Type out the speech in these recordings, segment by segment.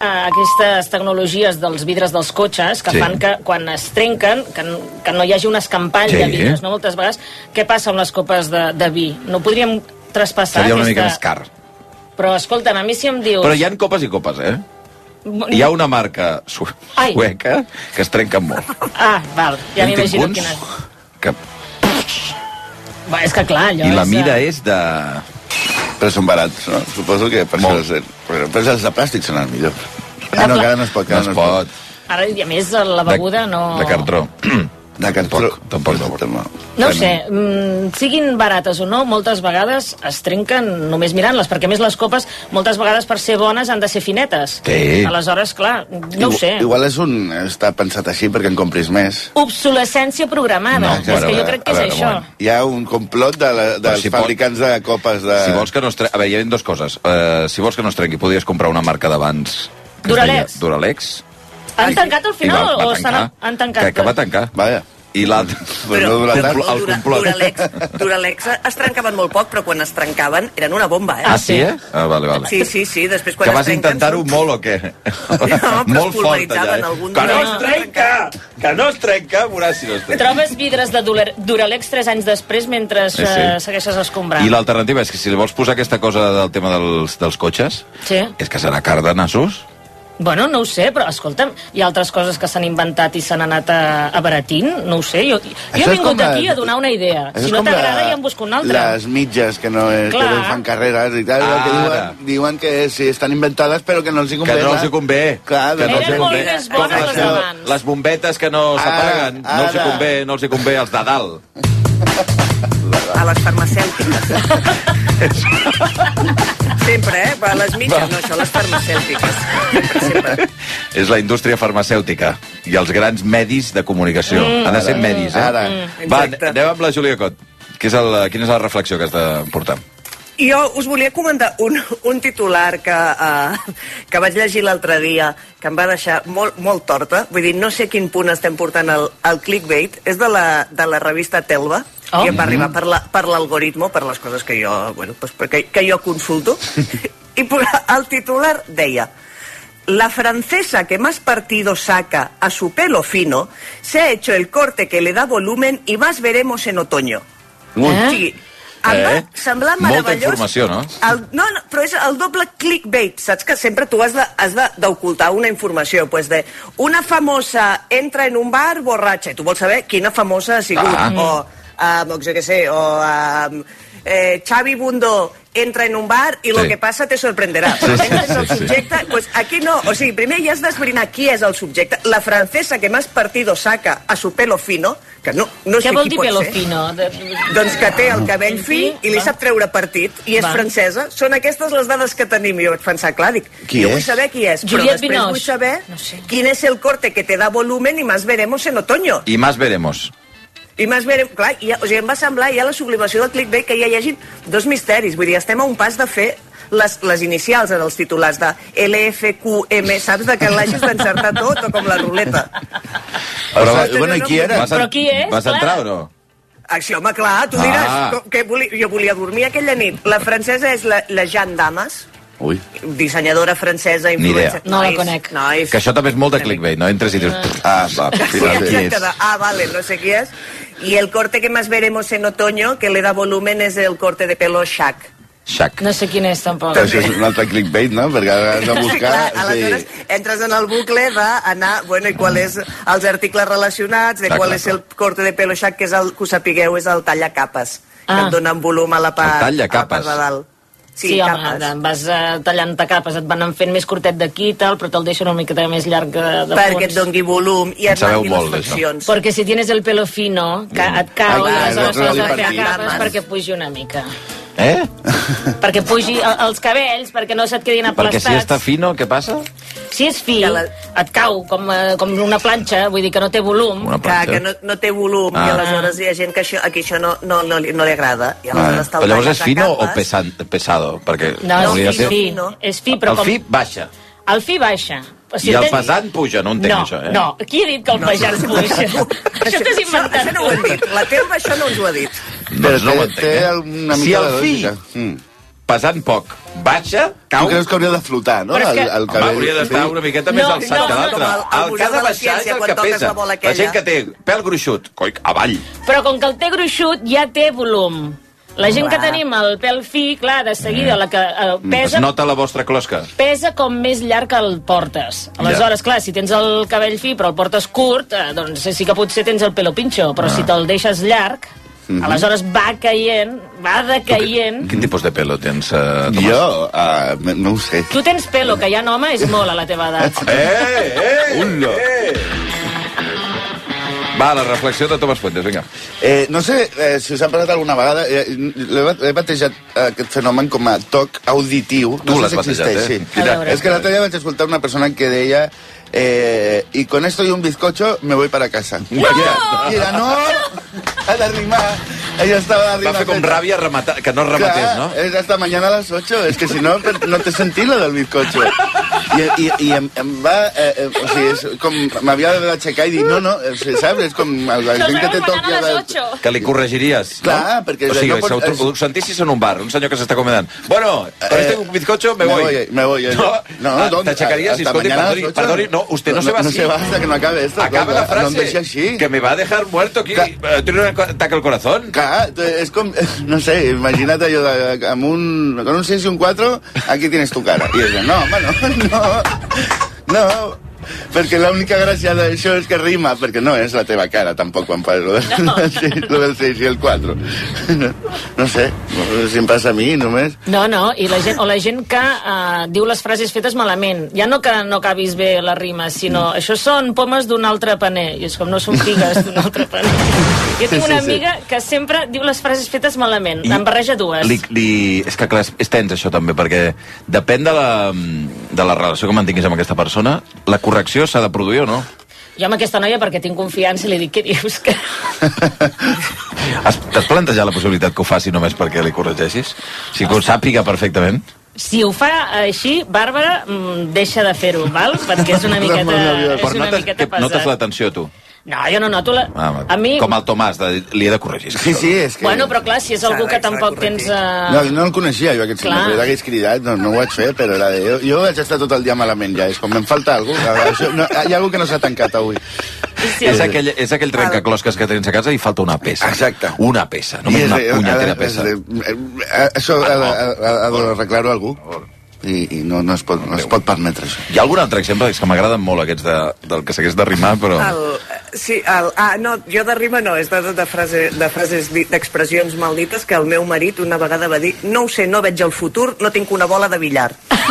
aquestes tecnologies dels vidres dels cotxes que fan que quan es trenquen, que no hi hagi un escampall de vidres, no? Moltes vegades, què passa amb les copes de vi? No podríem traspassar seria una mica més car. Però, escolta'm, a mi si em dius... Però hi ha copes i copes, eh? Hi ha una marca sueca que es trenquen molt. Val, ja m'imagino quina és. És que clar, allò I la mida és de... Però són barats, no? Suposo que per això... Però els de plàstic són els millors. No, que ara no es pot. Ara, i a més, la beguda no... De cartró. De cartró. Tampoc. No ho sé, siguin barates o no, moltes vegades es trenquen només mirant-les, perquè a més les copes, moltes vegades per ser bones han de ser finetes. Aleshores, clar, no ho sé. Igual està pensat així perquè en compris més. Obsolescència programada, és que jo crec que és això. Hi ha un complot dels fabricants de copes de... Si vols que no es trenqui... A veure, hi ha dues coses. Si vols que no es trenqui, podries comprar una marca d'abans... Duralex. Han tancat al final o han tancat? Que va tancar. Vaja. I l'altre... El complot. Duralex es trencaven molt poc, però quan es trencaven eren una bomba, eh? Ah, sí, eh? Vale. Sí, després quan que vas intentar-ho molt o què? Molt fort, allà, Que no es trenca! Veuràs si no es trenca. Trobes vidres de Duralex 3 anys després mentre segueixes escombrant. I l'alternativa és que si li vols posar aquesta cosa del tema dels cotxes, és que serà car de nassos. Bueno, no ho sé, però escolta'm, hi ha altres coses que s'han inventat i s'han anat abaratint, no ho sé. Jo he vingut aquí a donar una idea. Si no t'agrada, ja en busco una altra. Les mitges que no fan carreres i tal, que diuen que sí, estan inventades, però que no els hi convé. Que no els hi convé. Eren molt més bones les d'abans. Les bombetes que no s'apaguen, no els hi convé als de dalt. A les farmacèutiques. Sempre, a les mitges, no, això, les farmacèutiques. Sempre. És la indústria farmacèutica i els grans medis de comunicació. Han de ser medis, eh? Va, anem amb la Júlia Cot. Quina és la reflexió que has de portar? Jo us volia comentar un titular que vaig llegir l'altre dia, que em va deixar molt torta. Vull dir, no sé quin punt estem portant el clickbait. És de la revista Telva, i em va arribar per l'algoritmo, per les coses que jo consulto. I el titular deia: la francesa que más partido saca a su pelo fino se ha hecho el corte que le da volumen y más veremos en otoño. O sigui, em va semblar meravellós. Molta informació, no? No, però és el doble clickbait, saps? Que sempre tu has d'ocultar una informació. Pues una famosa entra en un bar borratxa, i tu vols saber quina famosa ha sigut. O Xavi Bundó entra en un bar y lo que pasa te sorprenderá. Però entres el subjecte, pues aquí no. O sigui, primer ja has d'esbrinar qui és el subjecte. La francesa que más partido saca a su pelo fino, que no sé què vol qui dir pot pelo ser. Fino? Doncs que té el cabell fi i li sap treure partit, i és francesa. Són aquestes les dades que tenim. Jo vaig pensar, clar, dic, jo vull saber qui és, però després vull saber quin és el corte que te da volumen y más veremos en otoño. I más veremos. I més bé, clar, em va semblar ja la sublimació del clickbait, que ja llegin dos misteris. Vull dir, estem a un pas de fer les inicials en els titulars de LFQM, saps? De que l'hagis d'encertar tot, o com la ruleta. Bueno, i qui era? Però qui és? Vas entrar o no? Així, home, clar, tu diràs que jo volia dormir aquella nit. La francesa és la Jeanne Damas, dissenyadora francesa, influencer. No la conec. Que això també és molt de clickbait, no? Entres i dius... Vale, no sé qui és. Y el corte que más veremos en otoño, que le da volumen, es el corte de pelo Shaq. No sé quin és, tampoc. Això és un altre clickbait, no? Perquè has de buscar... Aleshores, entres en el bucle, va anar... Bueno, i quals és els articles relacionats, de qual és el corte de pelo Shaq, que és el que ho sapigueu, és el tallacapes, que et donen volum a la part de dalt. Sí, home, vas tallant-te capes, et van fent més curtet d'aquí i tal, però te'l deixen una miqueta més llarg de fons. Perquè et doni volum i et marqui les faccions. Perquè si tienes el pelo fino, et cau i aleshores has de fer capes perquè pugi una mica. Perquè pugi els cabells, perquè no se't quedin aplastats. Perquè si està fino, què passa? Si és fi, et cau com una planxa, vull dir que no té volum. Que no té volum, i aleshores hi ha gent que això no li agrada. Però llavors és fino o pesado? No, és fi, però el fi baixa. El fi baixa. I el pesant puja, no entenc això, eh? No, qui ha dit que el pesant puja? Això t'has inventat. Això no ho hem dit. La Telva això no ens ho ha dit. Però té una mica de lògica. pesant poc, baixa, cau... Tu creus que hauria de flotar, no? El cabell. Hauria d'estar una miqueta més alçat que l'altre. El que ha de baixar és el que pesa. La gent que té pèl gruixut, coi, avall. Però com que el té gruixut ja té volum. La gent que tenim el pèl fi, clar, de seguida, la que pesa... Es nota la vostra closca. Pesa com més llarg que el portes. Aleshores, clar, si tens el cabell fi però el portes curt, doncs sí que potser tens el pelo pinxo, però si te'l deixes llarg, aleshores va caient, va decaient... Quin tipus de pelo tens, Tomàs? Jo, no ho sé. Tu tens pelo, que ja en home és molt a la teva edat. Va, la reflexió de Tomàs Fuentes, vinga. No sé si us han parlat alguna vegada, he batejat aquest fenomen com a toc auditiu. Tu l'has batejat, eh? Sí. És que l'altre dia vaig escoltar una persona que deia y con esto y un bizcocho me voy para casa. I era, no, ha de rimar. Ella estaba arriba. Va fer com ràbia que no rematés, no? Es hasta mañana a las 8. Es que si no, no te sentí lo del bizcocho. I em va... o sigui, és com... M'havia d'aixecar i dir, no, saps? És com... La gent que té toc... Que li corregiries, no? Clar, perquè... O sigui, ho sentissis en un bar, un senyor que s'està acomodant. Bueno, con este bizcocho me voy. Me voy. No, t'aixecaries i, escolti, perdoni, no, usted no se va así. No se va hasta que no acabe esto. Acaba la frase, que me va a dejar muerto aquí. ¿Tiene un ataque al corazón? Clar, és com... No sé, imagina't allò amb con un 6 y un 4, aquí tienes tu cara. I ella, no, home, no, perquè l'única gràcia d'això és que rima, perquè no és la teva cara, tampoc, quan fas lo del 6 i el 4. No sé, si em passa a mi, només. No, i la gent que diu les frases fetes malament. Ja no que no acabis bé la rima, sinó això són pomes d'un altre paner. I és com, no són figues d'un altre paner. Jo tinc una amiga que sempre diu les frases fetes malament. En barreja dues. És que clar, és tens això també, perquè depèn de la relació que mantinguis amb aquesta persona, la correcció s'ha de produir o no? Jo amb aquesta noia, perquè tinc confiança, li dic, què dius? T'has plantejat la possibilitat que ho faci només perquè li corregeixis? O sigui, que ho sàpiga perfectament? Si ho fa així, Bàrbara, deixa de fer-ho, val? Perquè és una miqueta pesat. Notes l'atenció, tu? No, jo no noto a mi... Com el Tomàs, li he de corregir. Sí, és que... Bueno, però clar, si és algú que tampoc tens... No el coneixia, jo, aquest senyor, però hagués cridat, no ho vaig fer, però era de... Jo vaig estar tot el dia malament, ja, és com, em falta alguna cosa. Hi ha alguna que no s'ha tancat avui. Sí. És aquell trencaclosques que tens a casa i falta una peça. Exacte. Una peça, només una punyetera peça. Això ha d'arreglar-ho algú. I no es pot permetre això. Hi ha algun altre exemple? És que m'agraden molt aquests del que s'hagués de rimar, però... No, jo de rima no, és de frases, d'expressions maldites que el meu marit una vegada va dir: no ho sé, no veig el futur, no tinc una bola de billar.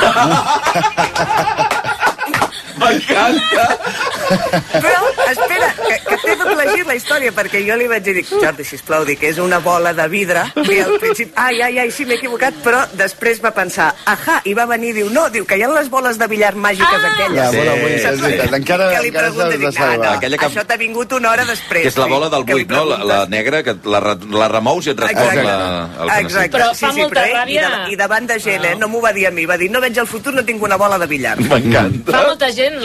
M'encanta! Però, espera, que t'he de plegir la història, perquè jo li vaig dir, Jordi, sisplau, dic, és una bola de vidre, i al principi, ai, sí, m'he equivocat, però després va pensar, i va venir i diu, no, diu que hi ha les boles de billar màgiques aquelles. És veritat, encara això t'ha vingut una hora després. Que és la bola del buit, no? La negra, que la remous i et respon el que necessites. Però fa molta ràbia... I davant de gent, no m'ho va dir a mi, va dir, no veig el futur, no tinc una bola de billar. M'encanta. Fa molta gent,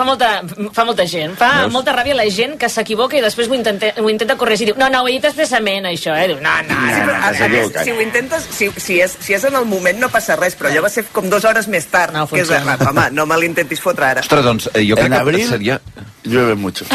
fa molta ràbia la gent que s'equivoca i després ho intenta corregir i diu, no, ho he dit expressament, això, diu, no. Si ho intentes, si és en el moment no passa res, però allò va ser com 2 hores més tard. No funciona. Home, no me l'intentis fotre ara. Ostres, doncs, jo crec que seria... Llueve mucho.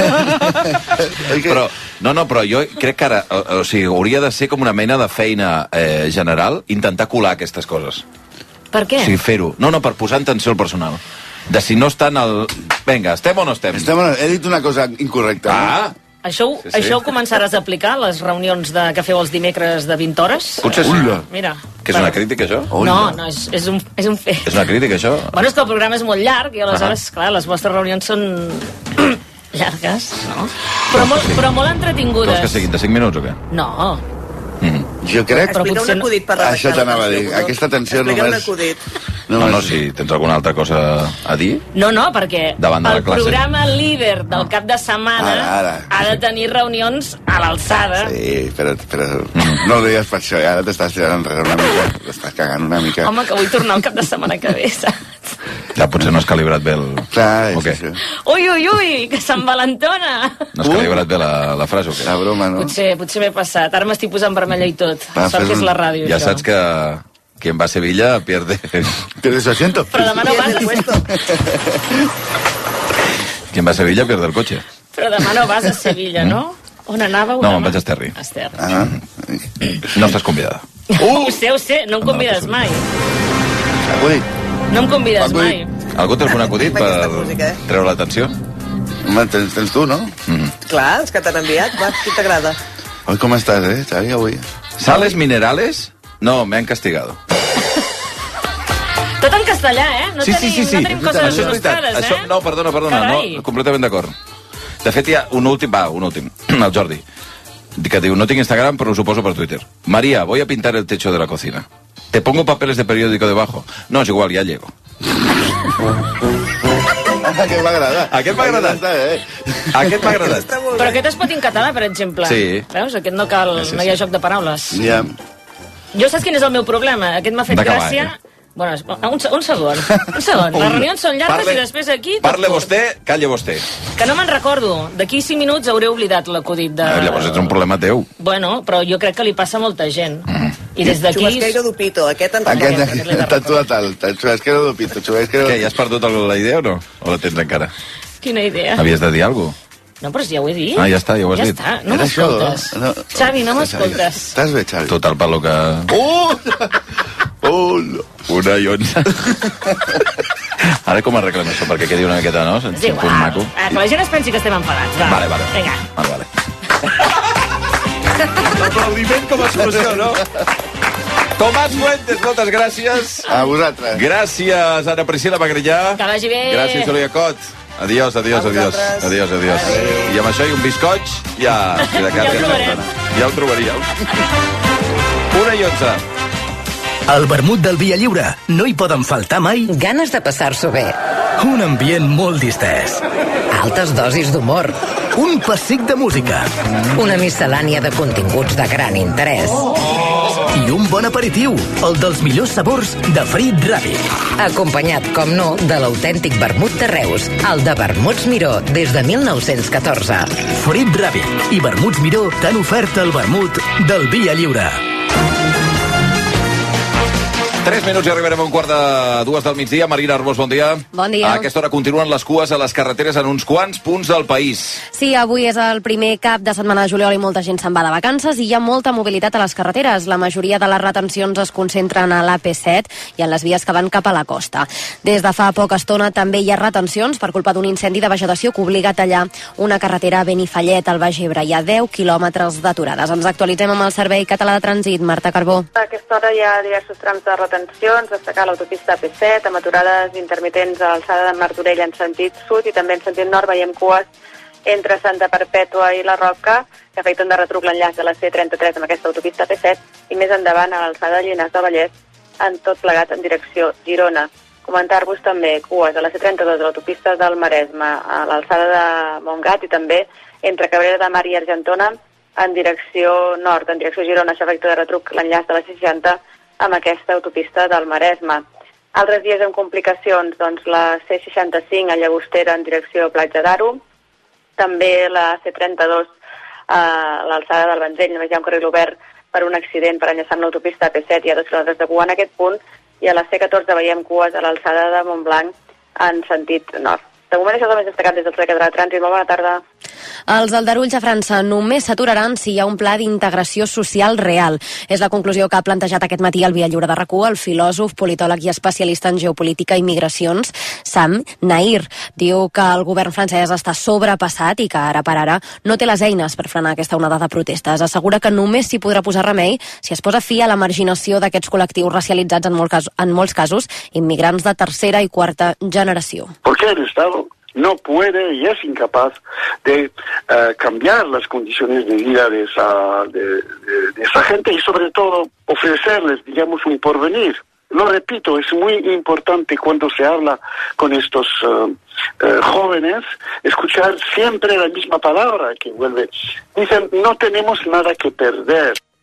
Però jo crec que ara, o sigui, hauria de ser com una mena de feina general intentar colar aquestes coses. Per què? O sigui, fer-ho. No, per posar en tensió al personal. De si no estan al... Vinga, estem o no estem? He dit una cosa incorrecta. Això ho començaràs a aplicar a les reunions que feu els dimecres de 20 hores? Potser sí. Mira. Que és una crítica, això? No, és un fet. És una crítica, això? Bueno, és que el programa és molt llarg i aleshores, clar, les vostres reunions són llargues, no? Però molt entretingudes. Vols que siguin de 5 minuts o què? No. Jo crec... Explica un acudit per redactar. Això t'anava a dir. Aquesta tensió només... Explica un acudit. No, si tens alguna altra cosa a dir... No, perquè el programa líder del cap de setmana ha de tenir reunions a l'alçada. Sí, però no ho digues per això, ara t'estàs tirant enrere una mica, t'estàs cagant una mica. Home, que vull tornar el cap de setmana que ve, saps? Ja, potser no has calibrat bé el... Clar, és això. Ui, que s'envalentona! No has calibrat bé la frase o què? La broma, no? Potser m'he passat. Ara m'estic posant vermella i tot. Sort que és la ràdio, ja això. Saps que Quien va a Sevilla pierde su asiento. Però demà no vas a... Quien va a Sevilla pierde el coche. Però demà no vas a Sevilla, no? On anàveu? No, vaig a Esterri. No estàs convidada. Ho sé, no em convides mai. Acudit. No em convides mai. Algú té algun acudit per treure l'atenció? Home, tens tu, no? Clar, els que t'han enviat. Va, qui t'agrada? Oi, com estàs, Xavi, avui? ¿Sales minerales? No, me han castigado. Tot en castellà, No Sí. tenim coses il·lustrades, No, perdona, no, completament d'acord. De fet, hi ha un últim, el Jordi, que diu, no tinc Instagram, però us ho poso per Twitter. María, voy a pintar el techo de la cocina. ¿Te pongo papeles de periódico debajo? No, es igual, ya llego. Aquest m'ha agradat. Aquest m'ha agradat. Però aquest es pot en català, per exemple. Sí. Veus? Aquest no cal... No hi ha joc de paraules. Ja. Jo saps quin és el meu problema? Aquest m'ha fet gràcia... Bueno, un segon. Les reunions són llargues i després aquí... Parle vostè, calle vostè. Que no me'n recordo. D'aquí 5 minuts hauré oblidat l'acudit de... Llavors ets un problema teu. Bueno, però jo crec que li passa a molta gent. I des d'aquí... Chubasqueiro d'Upito, aquest en Està total, Chubasqueiro d'Upito. Què, ja has perdut la idea o no? O la tens encara? Quina idea? Havies de dir alguna cosa? No, però ja ho he dit. Ja està, ja ho has dit. Ja està, no m'escoltes. Xavi, no m'escoltes. Estàs bé, Xavi? Total, per lo que... Una i 11. Ara com arreglem això? Perquè quedi una miqueta, no? És igual. Que la gent es pensi que estem enfadats. Vale. Vinga. Vale. L'aplaudiment com a solució, no? Tomàs Fuentes, moltes gràcies. A vosaltres. Gràcies, Ana Priscila Magrinyà. Que vagi bé. Gràcies, Júlia Cot. Adiós. I amb això i un bizcoig ja queda casa. Ja ho trobaríeu. 1:11. Al vermut del Via Lliure no hi poden faltar mai ganes de passar-s'ho bé, un ambient molt distès, altes dosis d'humor, un pessic de música, una miscel·lània de continguts de gran interès i un bon aperitiu, el dels millors sabors de Frit Ràpid. Acompanyat, com no, de l'autèntic vermut de Reus, el de Vermuts Miró, des de 1914. Frit Ràpid i Vermuts Miró t'han ofert el vermut del Via Lliure. 3 minuts i arribarem a 1:45 del migdia. Marina Arbós, bon dia. Bon dia. A aquesta hora continuen les cues a les carreteres en uns quants punts del país. Sí, avui és el primer cap de setmana de juliol i molta gent se'n va de vacances i hi ha molta mobilitat a les carreteres. La majoria de les retencions es concentren a l'AP7 i en les vies que van cap a la costa. Des de fa poca estona també hi ha retencions per culpa d'un incendi de vegetació que obliga a tallar una carretera a Benifallet, al Baix Ebre. Hi ha 10 quilòmetres d'aturades. Ens actualitzem amb el Servei Català de Trànsit. Marta Carbó. A aquesta hora hi ha diversos trams de retencions, destacar l'autopista AP7, amb aturades intermitents a l'alçada de Martorell en sentit sud i també en sentit nord veiem cues entre Santa Perpètua i la Roca, que afecten de retruc l'enllaç de la C33 amb aquesta autopista AP7 i més endavant a l'alçada de Llinars del Vallès, en tot plegat en direcció Girona. Comentar-vos també cues a la C32 de l'autopista del Maresme, a l'alçada de Montgat i també entre Cabrera de Mar i Argentona en direcció nord, en direcció Girona, s'afecta de retruc l'enllaç de la C60 amb aquesta autopista del Maresme. Altres dies amb complicacions, doncs la C65 a Llagostera en direcció Platja d'Aro, també la C32 a l'alçada del Vendrell, només hi ha un carril obert per un accident per enllaçar amb l'autopista AP7, hi ha 2 quilòmetres de cua en aquest punt, i a la C14 veiem cues a l'alçada de Montblanc en sentit nord. De moment això és el més destacat des del Servei Català de Trànsit. Molt bona tarda. Els aldarulls a França només s'aturaran si hi ha un pla d'integració social real. És la conclusió que ha plantejat aquest matí al Via Lliure de RAC1 el filòsof, politòleg i especialista en geopolítica i migracions, Sam Nahir. Diu que el govern francès està sobrepassat i que ara per ara no té les eines per frenar aquesta onada de protestes. Assegura que només s'hi podrà posar remei si es posa fi a la marginació d'aquests col·lectius racialitzats en molts casos, immigrants de tercera i quarta generació. ¿Por qué el Estado no puede y es incapaz de cambiar las condiciones de vida de esa gente y sobre todo ofrecerles, digamos, un porvenir? Lo repito, es muy importante cuando se habla con estos jóvenes, escuchar siempre la misma palabra que vuelve. Dicen, no tenemos nada que perder.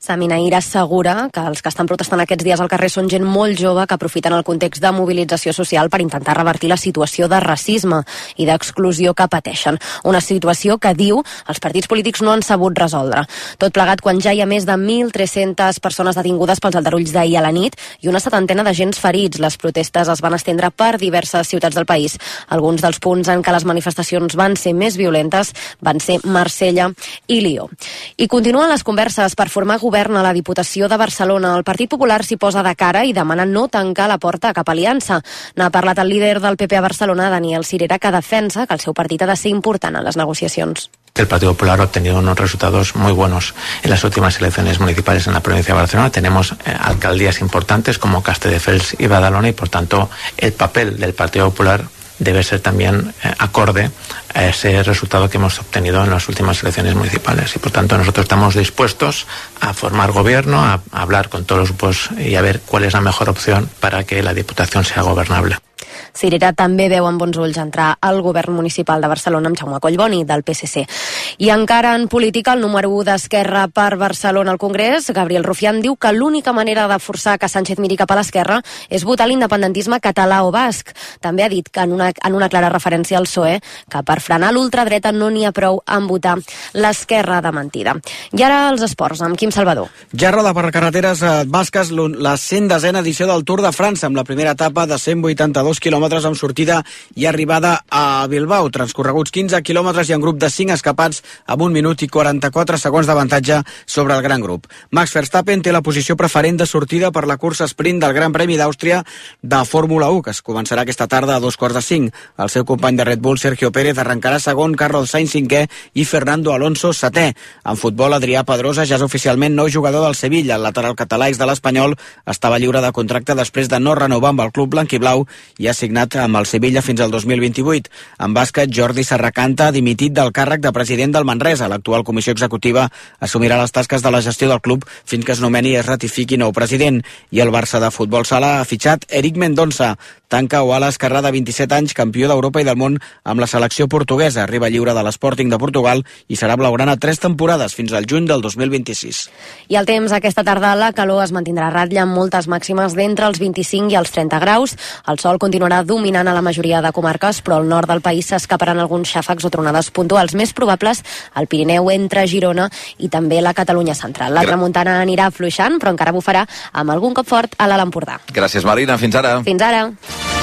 Saminair assegura que els que estan protestant aquests dies al carrer són gent molt jove que aprofiten el context de mobilització social per intentar revertir la situació de racisme i d'exclusió que pateixen. Una situació que, diu, els partits polítics no han sabut resoldre. Tot plegat quan ja hi ha més de 1.300 persones detingudes pels aldarulls d'ahir a la nit i una 70 d'agents ferits. Les protestes es van estendre per diverses ciutats del país. Alguns dels punts en què les manifestacions van ser més violentes van ser Marsella i Lió. I continuen les converses per formar govern a la Diputació de Barcelona. El Partit Popular s'hi posa de cara i demana no tancar la porta a cap aliança. N'ha parlat el líder del PP a Barcelona, Daniel Sirera, que defensa que el seu partit ha de ser important en les negociacions. El Partido Popular ha obtenido unos resultados muy buenos en las últimas elecciones municipales en la provincia de Barcelona. Tenemos alcaldías importantes como Castelldefels y Badalona y, por tanto, el papel del Partido Popular debe ser también acorde a ese resultado que hemos obtenido en las últimas elecciones municipales. Y, por tanto, nosotros estamos dispuestos a formar gobierno, a hablar con todos los grupos y a ver cuál es la mejor opción para que la Diputación sea gobernable. Sirera també veu amb bons ulls entrar al govern municipal de Barcelona amb Jaume Collboni, del PSC. I encara en política, el número 1 d'Esquerra per Barcelona al Congrés, Gabriel Rufián, diu que l'única manera de forçar que Sánchez miri cap a l'esquerra és votar l'independentisme català o basc. També ha dit que en una clara referència al PSOE, que per frenar l'ultradreta no n'hi ha prou en votar l'esquerra de mentida. I ara els esports, amb Quim Salvador. Ja roda per carreteres basques la 110a edició del Tour de França, amb la primera etapa de 182 quilòmetres amb sortida i arribada a Bilbao. Transcorreguts 15 quilòmetres i en grup de 5 escapats amb 1 minut i 44 segons d'avantatge sobre el gran grup. Max Verstappen té la posició preferent de sortida per la cursa sprint del Gran Premi d'Àustria de Fórmula 1, que es començarà aquesta tarda a 2:45. El seu company de Red Bull, Sergio Pérez, arrencarà segon, Carlos Sainz cinquè i Fernando Alonso setè. En futbol, Adrià Pedrosa ja és oficialment nou jugador del Sevilla. El lateral català ex de l'Espanyol estava lliure de contracte després de no renovar amb el club blanquiblau i ha signat amb el Sevilla fins al 2028. En bàsquet, Jordi Serracanta ha dimitit del càrrec de president del Manresa. L'actual comissió executiva assumirà les tasques de la gestió del club fins que es nomeni i es ratifiqui nou president. I el Barça de futbol sala ha fitxat Eric Mendonça. Tanca Oala Esquerrà, de 27 anys, campió d'Europa i del món amb la selecció portuguesa. Arriba lliure de l'Sporting de Portugal i serà blaugrana 3 temporades fins al juny del 2026. I el temps aquesta tarda, la calor es mantindrà a ratlla amb moltes màximes d'entre els 25 i els 30 graus. El sol continuarà dominant a la majoria de comarques, però al nord del país s'escaparan alguns xàfecs o tronades puntuals més probables al Pirineu entre Girona i també la Catalunya central. La tramuntana anirà fluixant, però encara bufarà amb algun cop fort a l'Alt Empordà. Gràcies, Marina. Fins ara. Fins ara.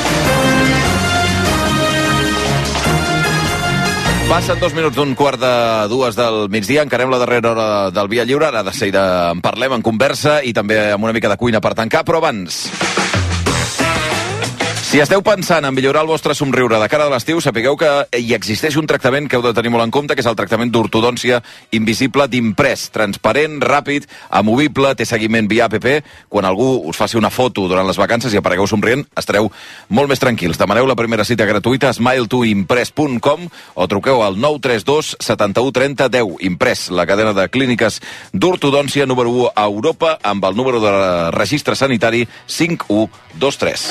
Passen 2 minuts d'un 1:45 del migdia, encarem la darrera hora del Via Lliure, ara de seguida en parlem, en conversa i també amb una mica de cuina per tancar, però abans... Si esteu pensant en millorar el vostre somriure de cara a l'estiu, sapigueu que hi existeix un tractament que heu de tenir molt en compte, que és el tractament d'ortodòncia invisible d'Imprès. Transparent, ràpid, amovible, té seguiment via app. Quan algú us faci una foto durant les vacances i aparegueu somrient, estareu molt més tranquils. Demaneu la primera cita gratuïta a smiletoimpress.com o truqueu al 932 71 30 10. Imprès, la cadena de clíniques d'ortodòncia número 1 a Europa, amb el número de registre sanitari 5123.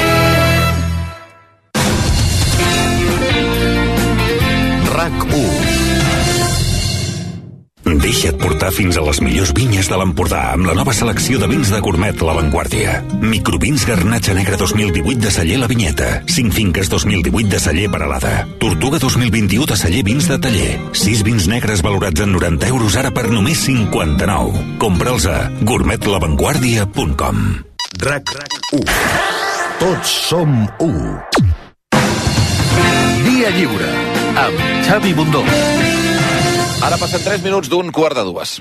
RAC1. Deixa't portar fins a les millors vinyes de l'Empordà amb la nova selecció de vins de gourmet La Vanguardia. Microvins Garnatxa Negre 2018 de Celler La Vinyeta. 5 finques 2018 de Celler Peralada. Tortuga 2021 de Celler Vins de Taller. 6 vins negres valorats en 90 euros ara per només 59. Compra'ls a gourmetlavanguardia.com. RAC1. Tots som 1. Via Lliure amb Xavi Bundó. Ara passen 3 minuts d'un 1:45.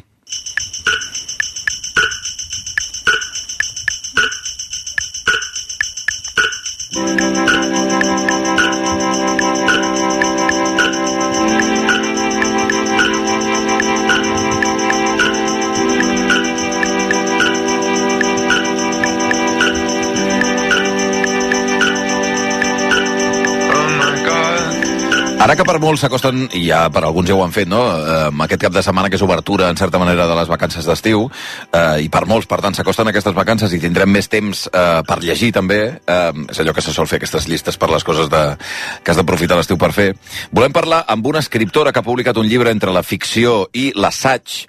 Ara que per molts s'acosten, i ja per alguns ja ho han fet, no? Aquest cap de setmana que és obertura, en certa manera, de les vacances d'estiu, i per molts, per tant, s'acosten aquestes vacances i tindrem més temps per llegir també, és allò que se sol fer, aquestes llistes per les coses que has d'aprofitar l'estiu per fer. Volem parlar amb una escriptora que ha publicat un llibre entre la ficció i l'assaig,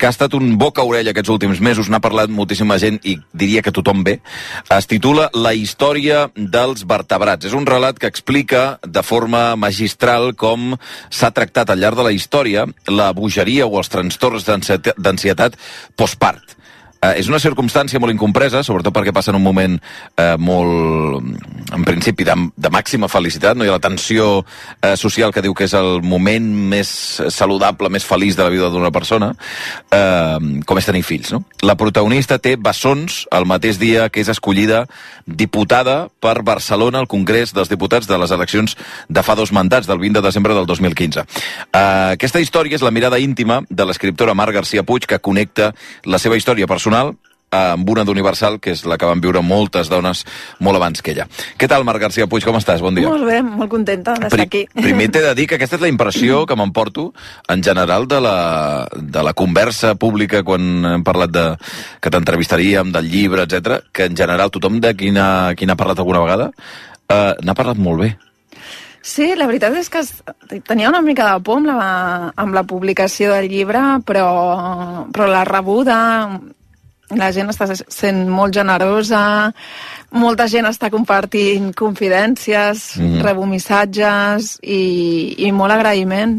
que ha estat un boca-orella aquests últims mesos, n'ha parlat moltíssima gent i diria que tothom bé. Es titula La història dels vertebrats. És un relat que explica de forma magistral com s'ha tractat al llarg de la història la bogeria o els trastorns d'ansietat postpart. És una circumstància molt incompresa, sobretot perquè passa en un moment molt, en principi, de màxima felicitat. No hi ha la tensió social que diu que és el moment més saludable, més feliç de la vida d'una persona, com és tenir fills, no? La protagonista té bessons el mateix dia que és escollida diputada per Barcelona al Congrés dels Diputats de les eleccions de fa 2 mandats, del 20 de desembre del 2015. Aquesta història és la mirada íntima de l'escriptora Mar García Puig, que connecta la seva història personal amb una d'Universal, que és la que van viure moltes dones molt abans que ella. Què tal, Mar García Puig? Com estàs? Bon dia. Molt bé, molt contenta d'estar aquí. Primer t'he de dir que aquesta és la impressió que m'emporto en general de la conversa pública quan hem parlat que t'entrevistaríem, del llibre, etc, que en general tothom de qui n'ha parlat alguna vegada n'ha parlat molt bé. Sí, la veritat és que tenia una mica de por amb la publicació del llibre, però la rebuda, la gent està sent molt generosa, molta gent està compartint confidències, rebo missatges i molt agraïment.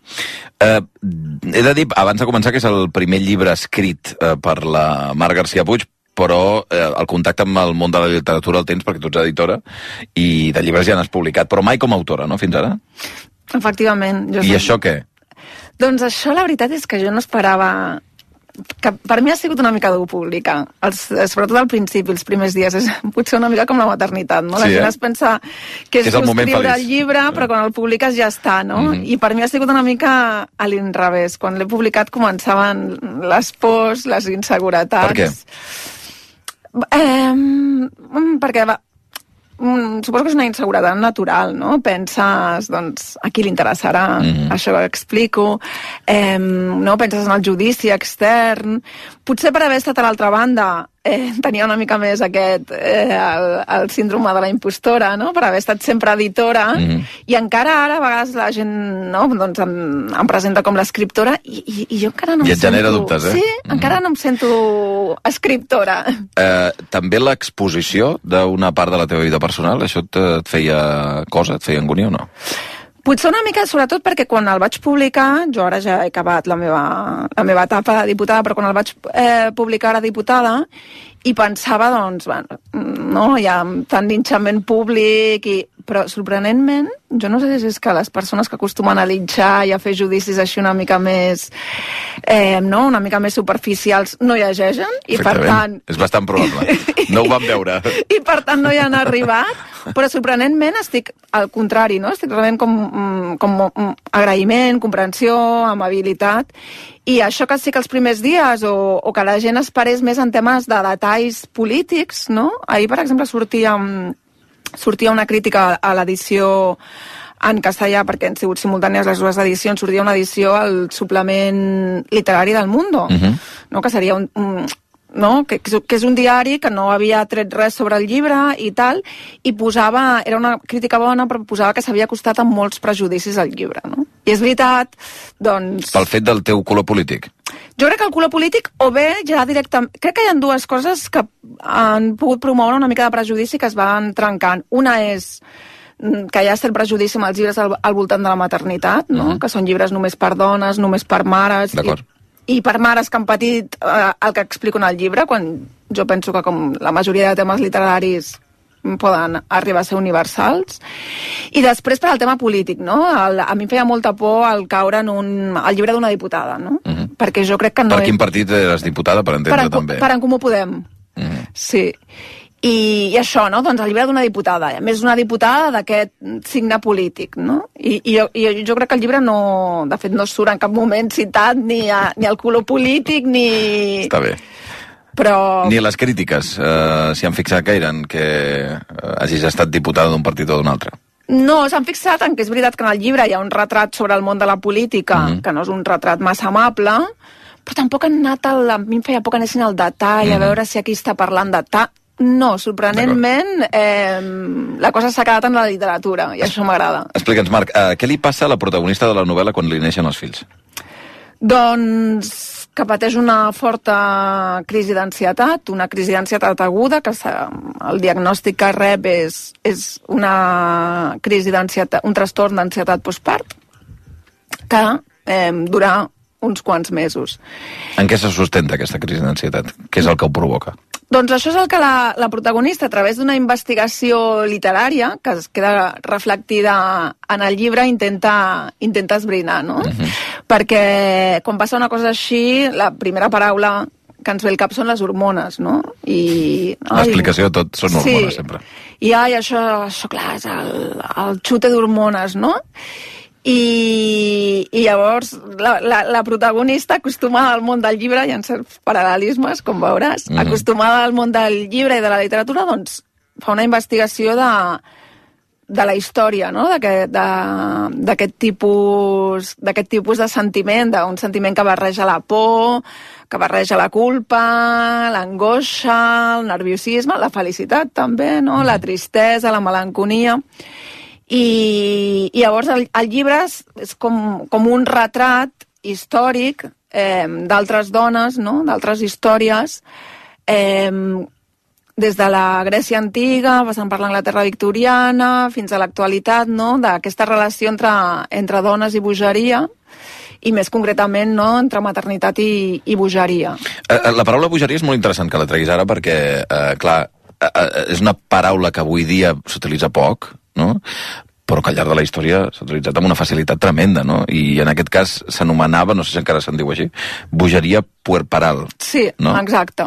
He de dir, abans de començar, que és el primer llibre escrit per la Mar García Puig, però el contacte amb el món de la literatura el tens perquè tu ets editora i de llibres ja n'has publicat, però mai com a autora, no?, fins ara? Efectivament. I això què? Doncs això la veritat és que jo no esperava... que per mi ha sigut una mica dur publicar, sobretot al principi, els primers dies, és potser una mica com la maternitat, no? La gent es pensa que és escriure el llibre, però quan el publiques ja està, no? I per mi ha sigut una mica a l'inrevés. Quan l'he publicat començaven les pors, les inseguretats. Per què? Perquè suposo que és una inseguretat natural, no? Penses, doncs, a qui li interessarà això que explico, no? Penses en el judici extern. Potser per haver estat a l'altra banda tenia una mica més el síndrome de la impostora, no? Per haver estat sempre editora, i encara ara a vegades la gent, no? Doncs em presenta com l'escriptora i jo encara no em sento... I et genera dubtes, Sí, encara no em sento escriptora. També l'exposició d'una part de la teva vida personal, això et feia cosa, et feia angúnia o no? Potser una mica, sobretot perquè quan el vaig publicar, jo ara ja he acabat la meva etapa de diputada, però quan el vaig publicar a diputada, i pensava, doncs, bueno, no, hi ha tant linxament públic, però sorprenentment, jo no sé si és que les persones que acostumen a linxar i a fer judicis així una mica més, no, una mica més superficials, no llegeixen, i per tant... És bastant probable. No ho vam veure. I per tant no hi han arribat, però sorprenentment estic al contrari, no? Estic rebent com agraïment, comprensió, amabilitat, i això que sí que els primers dies o que la gent esperés més en temes de detalls polítics, no? Ahir, per exemple, sortia una crítica a l'edició en castellà, perquè han sigut simultànies les dues edicions, sortia una edició al suplement literari del Mundo, no? Que seria no? Que és un diari que no havia tret res sobre el llibre i tal, i posava, era una crítica bona, però posava que s'havia acostat amb molts prejudicis al llibre, no? I és veritat, doncs... Pel fet del teu color polític? Jo crec que el color polític, o bé ja directament... Crec que hi ha dues coses que han pogut promoure una mica de prejudici que es van trencant. Una és que hi ha cert prejudici amb els llibres al voltant de la maternitat, no? Que són llibres només per dones, només per mares... D'acord. I per mares que han patit el que explico en el llibre, quan jo penso que com la majoria de temes literaris poden arribar a ser universals. I després per al tema polític, no? A mi em feia molta por el caure en el llibre d'una diputada, no? Perquè jo crec que no... Per quin partit eres diputada, per entendre també? Per En Comú Podem. Sí. I això, no? Doncs el llibre d'una diputada. A més, una diputada d'aquest signe polític, no? I jo crec que el llibre no... De fet, no surt en cap moment citat ni el color polític, ni... Està bé. Però... Ni les crítiques, si han fixat que eren que hagis estat diputada d'un partit o d'un altre. No, s'han fixat en que és veritat que en el llibre hi ha un retrat sobre el món de la política, que no és un retrat massa amable, però tampoc han anat a mi em feia por que anessin al detall, a veure si aquí està parlant de No, sorprenentment, la cosa s'ha quedat en la literatura, i això m'agrada. Explica'ns, Marc, què li passa a la protagonista de la novel·la quan li neixen els fills? Doncs que pateix una forta crisi d'ansietat, una crisi d'ansietat aguda, que el diagnòstic que rep és una crisi d'ansietat, un trastorn d'ansietat postpart, que dura uns quants mesos. En què se sustenta aquesta crisi d'ansietat? Què és el que ho provoca? Doncs això és el que la protagonista, a través d'una investigació literària, que es queda reflectida en el llibre, intenta esbrinar, no? Perquè quan passa una cosa així, la primera paraula que ens ve al cap són les hormones, no? L'explicació de tot són hormones, sempre. I això clar, és el xute d'hormones, no? I llavors la protagonista, acostumada al món del llibre, hi ha certs paral·lelismes, com veuràs, acostumada al món del llibre i de la literatura, doncs fa una investigació de la història, no? d'aquest tipus de sentiment, d'un sentiment que barreja la por, que barreja la culpa, l'angoixa, el nerviosisme, la felicitat també, no? La tristesa, la melanconia. I llavors el llibre és com un retrat històric d'altres dones, no? D'altres històries, des de la Grècia antiga, passant per l'Anglaterra victoriana, fins a l'actualitat, no? D'aquesta relació entre dones i bogeria, i més concretament, no? Entre maternitat i bogeria. La paraula bogeria és molt interessant que la treguis ara perquè, clar, és una paraula que avui dia s'utilitza poc, no? Però que al llarg de la història s'ha utilitzat amb una facilitat tremenda, no? I en aquest cas s'anomenava, no sé si encara se'n diu així, bogeria puerperal. Sí, no? Exacte.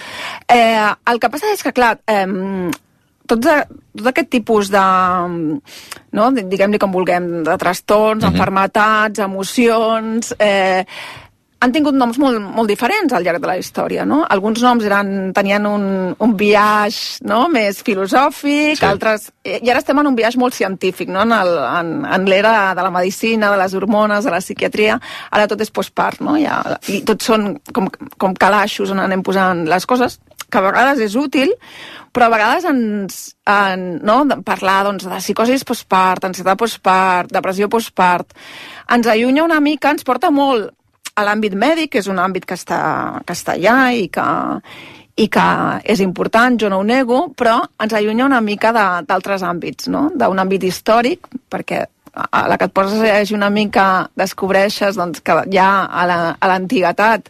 El que passa és que, clar, tot aquest tipus de, no? Diguem-li com vulguem, de trastorns, enfermetats, emocions, han tingut noms molt diferents al llarg de la història, no? Alguns noms tenien un biaix, no? Més filosòfic, altres... I ara estem en un biaix molt científic, no? En l'era de la medicina, de les hormones, de la psiquiatria, ara tot és postpart, no? I tots són com calaixos on anem posant les coses, que a vegades és útil, però a vegades parlar de psicosis postpart, ansietat postpart, depressió postpart, ens allunya una mica, ens porta molt a l'àmbit mèdic, que és un àmbit que està allà i que és important, jo no ho nego, però ens allunya una mica d'altres àmbits, no? D'un àmbit històric, perquè a la que et poses a llegir una mica descobreixes que ja a l'antiguitat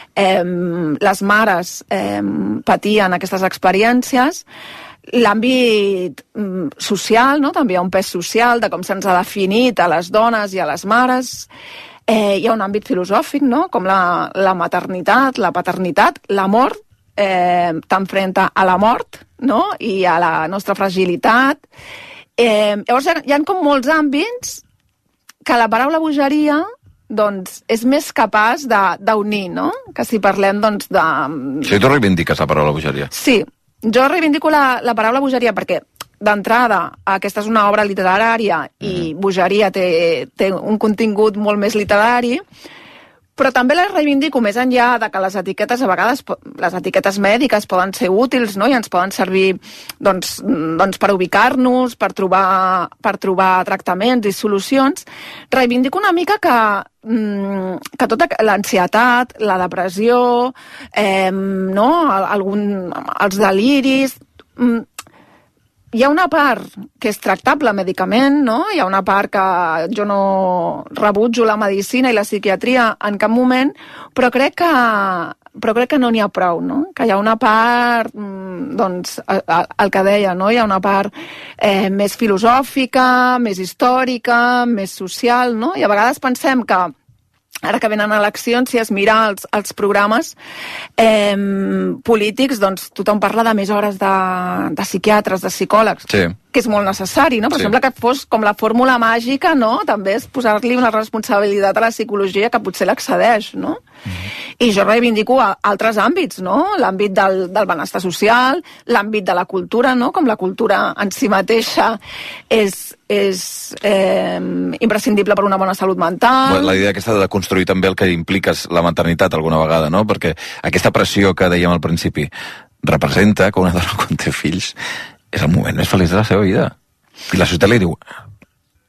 les mares patien aquestes experiències. L'àmbit social, no? També hi ha un pes social de com se'ns ha definit a les dones i a les mares. Hi ha un àmbit filosòfic, no? Com la maternitat, la paternitat, l'amor, t'enfrenta a la mort, no? I a la nostra fragilitat. Llavors hi ha com molts àmbits que la paraula bogeria doncs, és més capaç d'unir, no? Que si parlem, doncs, de... Sí, tu reivindiques la paraula bogeria. Sí, jo reivindico la paraula bogeria perquè d'entrada, aquesta és una obra literària i bogeria té un contingut molt més literari, però també la reivindico més enllà de que les etiquetes, a vegades, les etiquetes mèdiques poden ser útils, no? I ens poden servir doncs per ubicar-nos, per trobar tractaments i solucions. Reivindico una mica que tota l'ansietat, la depressió, no? Els deliris... Hi ha una part que és tractable mèdicament, no? Hi ha una part que jo no rebutjo la medicina i la psiquiatria en cap moment, però crec que no n'hi ha prou, no? Que hi ha una part, doncs, el que deia, no? Hi ha una part més filosòfica, més històrica, més social, no? I a vegades pensem que ara que venen eleccions, si es mira els programes polítics, doncs tothom parla de més hores de psiquiatres, de psicòlegs, que és molt necessari, no? Però sembla que fos com la fórmula màgica, no? També és posar-li una responsabilitat a la psicologia que potser l'excedeix, no? I jo reivindico altres àmbits, no? L'àmbit del benestar social, l'àmbit de la cultura, no? Com la cultura en si mateixa és imprescindible per una bona salut mental. La idea aquesta de construir també el que implica la maternitat alguna vegada, no? Perquè aquesta pressió que dèiem al principi representa que una dona quan té fills és el moment més feliç de la seva vida. I la societat li diu,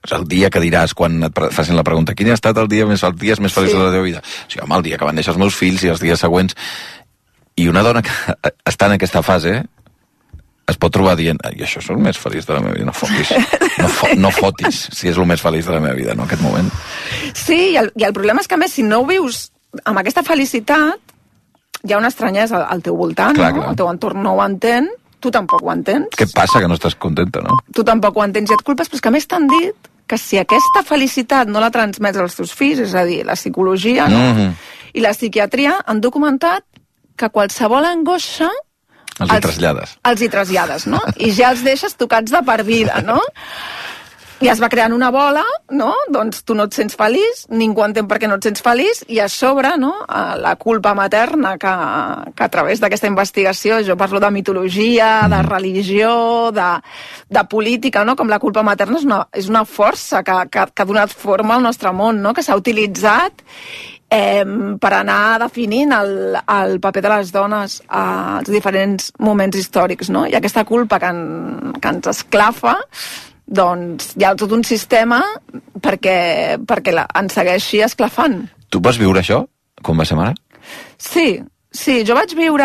el dia que diràs quan et facin la pregunta quin ha estat els dies més feliços de la teva vida? O sigui, home, el dia que van néixer els meus fills i els dies següents. I una dona que està en aquesta fase es pot trobar dient i això és el més feliç de la meva vida, no fotis. No fotis, si és el més feliç de la meva vida, no, en aquest moment. Sí, i el problema és que, a més, si no ho vius amb aquesta felicitat, hi ha una estranyesa al teu voltant, clar, no? Clar. El teu entorn no ho entén, tu tampoc ho entens. Què passa, que no estàs contenta, no? Tu tampoc ho entens i et culpes, però és que a més t'han dit que si aquesta felicitat no la transmets als teus fills, és a dir, la psicologia i la psiquiatria han documentat que qualsevol angoixa els hi trasllades, no? I ja els deixes tocats de per vida, no? I es va creant una bola, no? Doncs tu no et sents feliç, ningú entén per què no et sents feliç, i a sobre, no?, la culpa materna que a través d'aquesta investigació, jo parlo de mitologia, de religió, de política, no?, com la culpa materna és una força que ha donat forma al nostre món, no?, que s'ha utilitzat per anar definint el paper de les dones als diferents moments històrics, no? I aquesta culpa que ens esclafa, doncs hi ha tot un sistema perquè ens segueixi esclafant. Tu vas viure això, quan vas ser mare? Sí, jo vaig viure...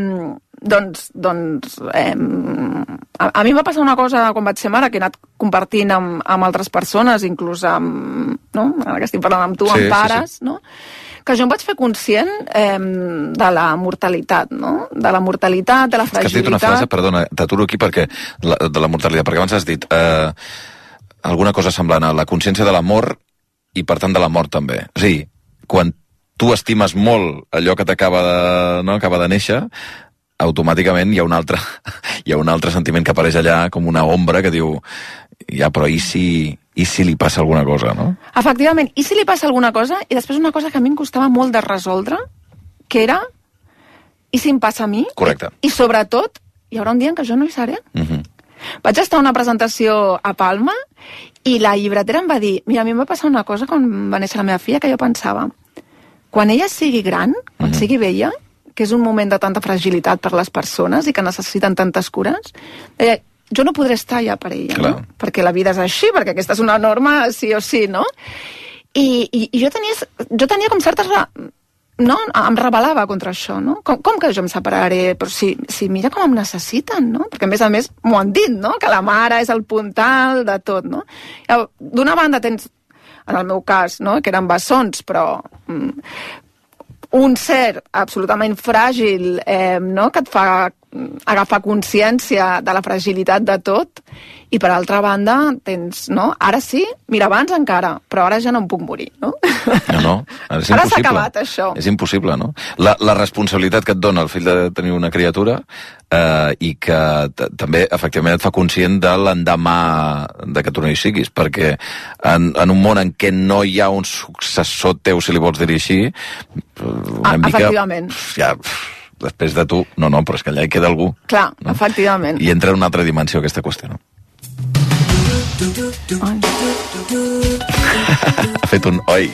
a mi em va passar una cosa quan vaig ser mare, que he anat compartint amb altres persones, inclús amb... No? Ara que estic parlant amb tu, amb pares, no? Que jo em vaig fer conscient de la mortalitat, no? De la mortalitat, de la fragilitat... Que has dit una frase, perdona, t'aturo aquí perquè de la mortalitat, perquè abans has dit alguna cosa semblant a la consciència de la mort i, per tant, de la mort també. O sigui, quan tu estimes molt allò que t'acaba de néixer, automàticament hi ha un altre sentiment que apareix allà com una ombra que diu ja, però i si li passa alguna cosa, no? Efectivament, i si li passa alguna cosa, i després una cosa que a mi em costava molt de resoldre, que era i si em passa a mi? Correcte. I sobretot, hi haurà un dia en què jo no hi seré. Vaig estar a una presentació a Palma i la llibretera em va dir, mira, a mi em va passar una cosa quan va néixer la meva filla, que jo pensava, quan ella sigui gran, quan sigui vella, que és un moment de tanta fragilitat per les persones i que necessiten tantes cures, jo no podré estar ja per ella, no? Perquè la vida és així, perquè aquesta és una norma sí o sí, no? I jo tenia com certes... No? Em rebel·lava contra això, no? Com que jo em separaré? Però si mira com em necessiten, no? Perquè a més m'ho han dit, no? Que la mare és el puntal de tot, no? D'una banda tens, en el meu cas, no?, que eren bessons, però un ser absolutament fràgil, no?, que et fa agafar consciència de la fragilitat de tot, i per altra banda tens, no? Ara sí, mira, abans encara, però ara ja no em puc morir, no? No, ara és impossible. Ara s'ha acabat, això. És impossible, no? La responsabilitat que et dona el fill de tenir una criatura i que també, efectivament, et fa conscient de l'endemà de que tu no hi siguis, perquè en un món en què no hi ha un successor teu, si li vols dir així, una mica... Efectivament. Ja... Després de tu, no, però és que allà hi queda algú. Clar, no? Efectivament. I entra en una altra dimensió aquesta qüestió, no? Ha fet un oi.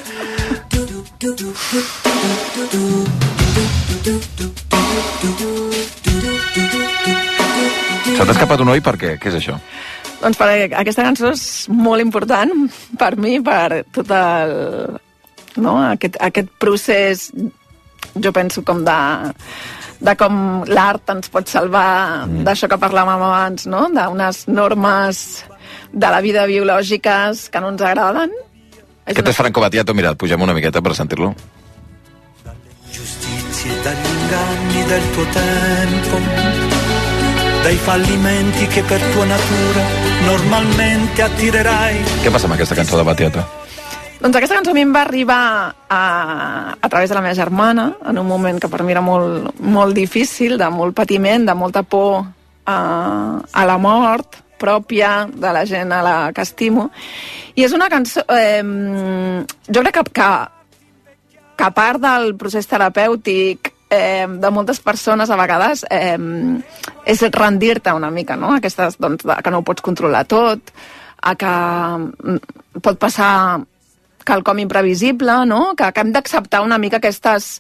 S'ha escapat un oi per què? Què és això? Doncs perquè aquesta cançó és molt important per mi, per tot el... No? Aquest procés... Jo penso com de com l'art ens pot salvar d'això que parlàvem abans, no? D'unes normes de la vida biològiques que no ens agraden. Aquest és Franco Battiato, mira, pugem una miqueta per sentir-lo. Giustizie dagli inganni del tuo tempo, dai fallimenti che per tua natura normalmente attirerai. Què passa amb aquesta cançó de Battiato? Doncs aquesta cançó a mi em va arribar a través de la meva germana, en un moment que per mi era molt, molt difícil, de molt patiment, de molta por a la mort pròpia de la gent a la que estimo. I és una cançó... jo crec que a part del procés terapèutic de moltes persones, a vegades, és rendir-te una mica, no? Aquestes, doncs, que no ho pots controlar tot, a que pot passar... quelcom imprevisible, no? Que hem d'acceptar una mica aquestes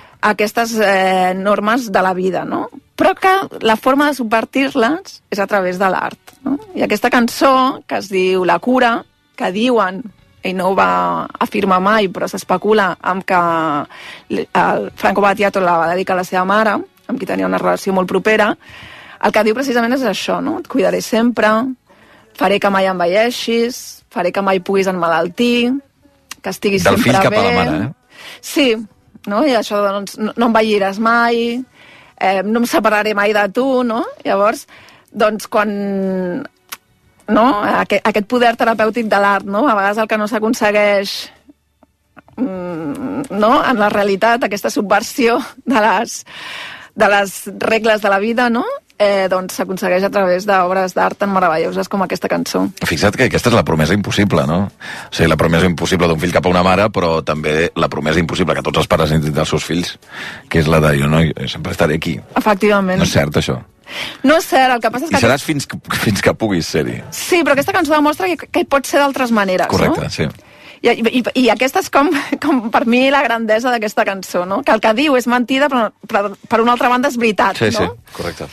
normes de la vida, no? Però que la forma de subvertir-les és a través de l'art, no? I aquesta cançó, que es diu La cura, que diuen, ell no ho va afirmar mai, però s'especula amb que el Franco Battiato la va dedicar a la seva mare, amb qui tenia una relació molt propera, el que diu precisament és això, no? Et cuidaré sempre, faré que mai envelleixis, faré que mai puguis emmalaltir, que estiguis del sempre bé. Del fill cap a la mare, Sí, no? I això doncs, no envelliràs mai, no em separaré mai de tu, no? Llavors, doncs quan... No? Aquest poder terapèutic de l'art, no? A vegades el que no s'aconsegueix no? En la realitat, aquesta subversió de les regles de la vida, no? Doncs s'aconsegueix a través d'obres d'art tan meravelloses com aquesta cançó. Fixa't que aquesta és la promesa impossible, no? O sigui, la promesa impossible d'un fill cap a una mare, però també la promesa impossible que tots els pares han dit dels seus fills, que és la de jo sempre estaré aquí. Efectivament. No és cert, això? No és cert, el que passa és que... I seràs fins que puguis ser-hi. Sí, però aquesta cançó demostra que hi pot ser d'altres maneres, correcte, no? Sí. I aquesta és com per mi la grandesa d'aquesta cançó, no? Que el que diu és mentida, però per una altra banda és veritat, sí, no? Sí, correcte.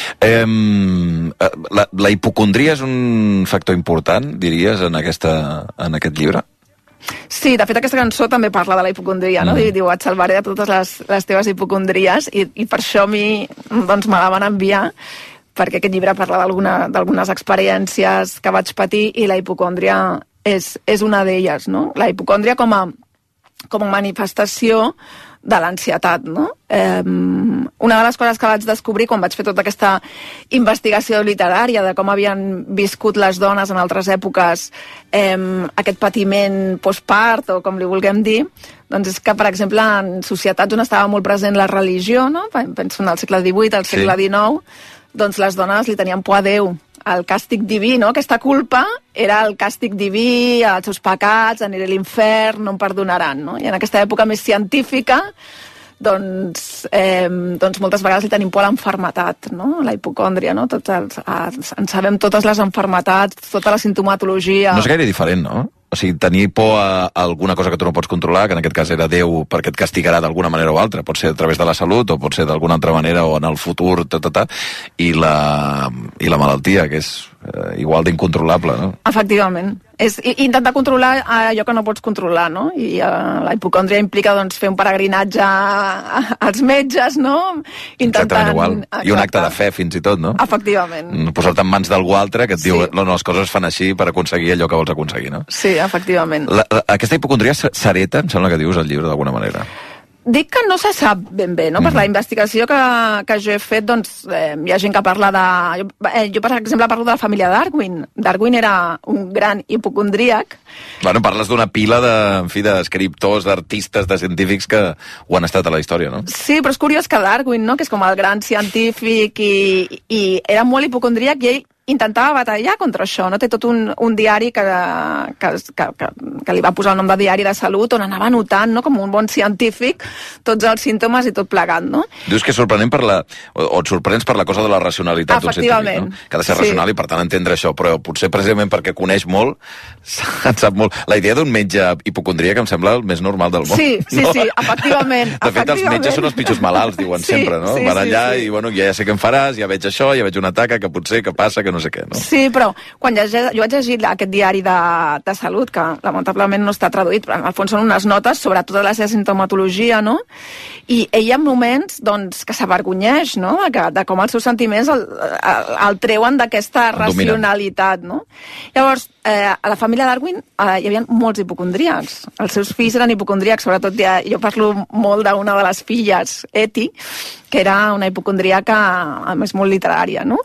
La hipocondria és un factor important, diries, en aquest llibre? Sí, de fet aquesta cançó també parla de la hipocondria, no? I diu, et salvaré de totes les teves hipocondries, i per això a mi doncs, me la van enviar, perquè aquest llibre parla d'algunes experiències que vaig patir, i la hipocondria és una d'elles, no? La hipocondria com a manifestació de l'ansietat, no? Una de les coses que vaig descobrir quan vaig fer tota aquesta investigació literària de com havien viscut les dones en altres èpoques aquest patiment postpart, o com li vulguem dir, doncs és que, per exemple, en societats on estava molt present la religió, no? Penso en el segle XVIII, al segle XIX, doncs les dones li tenien por a Déu, el càstig diví, no? Aquesta culpa era el càstig diví, els seus pecats, aniré a l'infern, no em perdonaran, no? I en aquesta època més científica, doncs moltes vegades li tenim por a l'enfermetat, no? La hipocòndria, no? En sabem totes les enfermetats, tota la sintomatologia... No és gaire diferent, no? O sigui, tenir por a alguna cosa que tu no pots controlar, que en aquest cas era Déu, perquè et castigarà d'alguna manera o altra. Pot ser a través de la salut, o pot ser d'alguna altra manera, o en el futur, i la malaltia, que és igual d'incontrolable, no? Efectivament. És intentar controlar allò que no pots controlar, no? I la hipocòndria implica, doncs, fer un peregrinatge als metges, no? Exactament igual. I un acte de fe, fins i tot, no? Efectivament. Posar-te en mans d'algú altre que et diu, no, les coses es fan així per aconseguir allò que vols aconseguir, no? Sí, efectivament. Aquesta hipocondria s'hereta, em sembla que dius al llibre, d'alguna manera. Dic que no se sap ben bé, no? Per la investigació que jo he fet, doncs, hi ha gent que parla de... Jo, per exemple, parlo de la família Darwin. Darwin era un gran hipocondríac. Bueno, parles d'una pila d'escriptors, d'artistes, de científics que ho han estat a la història, no? Sí, però és curiós que Darwin, no?, que és com el gran científic i era molt hipocondríac, i ell intentava batallar contra això, no? Té tot un diari que li va posar el nom de diari de salut, on anava anotant, no?, com un bon científic, tots els símptomes i tot plegat, no? Dius que és sorprenent o et sorprens per la cosa de la racionalitat d'un científic, no? Que ha de ser racional i, per tant, entendre això, però potser precisament perquè coneix molt, en sap molt. La idea d'un metge hipocondríac em sembla el més normal del món. Sí, efectivament. De fet, els metges són els pitjors malalts, diuen sempre, no? Van allà i, bueno, ja sé què em faràs, ja veig això, ja veig una taca, que potser, que passa, que no sé què, no? Sí, però quan jo vaig llegir aquest diari de salut, que lamentablement no està traduït, però en el fons són unes notes sobre tota la seva sintomatologia, no? I ell en moments, doncs, que s'avergonyeix, no?, de com els seus sentiments el treuen d'aquesta racionalitat, no? Llavors, a la família Darwin hi havia molts hipocondríacs. Els seus fills eren hipocondríacs, sobretot jo parlo molt d'una de les filles, Eti, que era una hipocondríaca, a més, molt literària, no?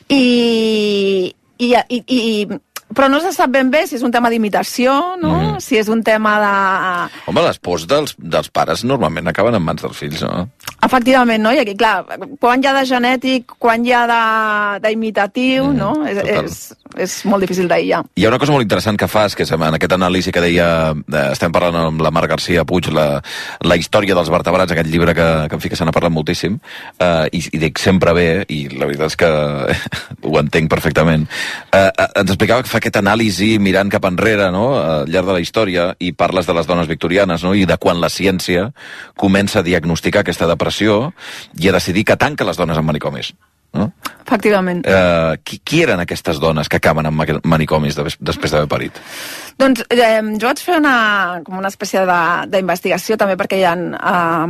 Però no se sap ben bé si és un tema d'imitació, no? Si és un tema de... Home, les pors dels pares normalment acaben en mans dels fills, no? Efectivament, no? I aquí, clar, quan hi ha de genètic, quan hi ha d'imitatiu, no? És molt difícil d'aïllar. Hi ha una cosa molt interessant que fas, que és en aquest anàlisi que deia, estem parlant amb la Mar García Puig, la història dels vertebrats, aquest llibre que en fi que se n'ha parlat moltíssim, i dic sempre bé, i la veritat és que ho entenc perfectament. Ens explicava que fa aquest anàlisi mirant cap enrere, no?, al llarg de la història, i parles de les dones victorianes, no?, i de quan la ciència comença a diagnosticar aquesta depressió i a decidir que tanca les dones en manicomis. no? Efectivament. Qui eren aquestes dones que acaben en manicomis després d'haver parit? Doncs jo vaig fer una espècie d'investigació també perquè hi ha...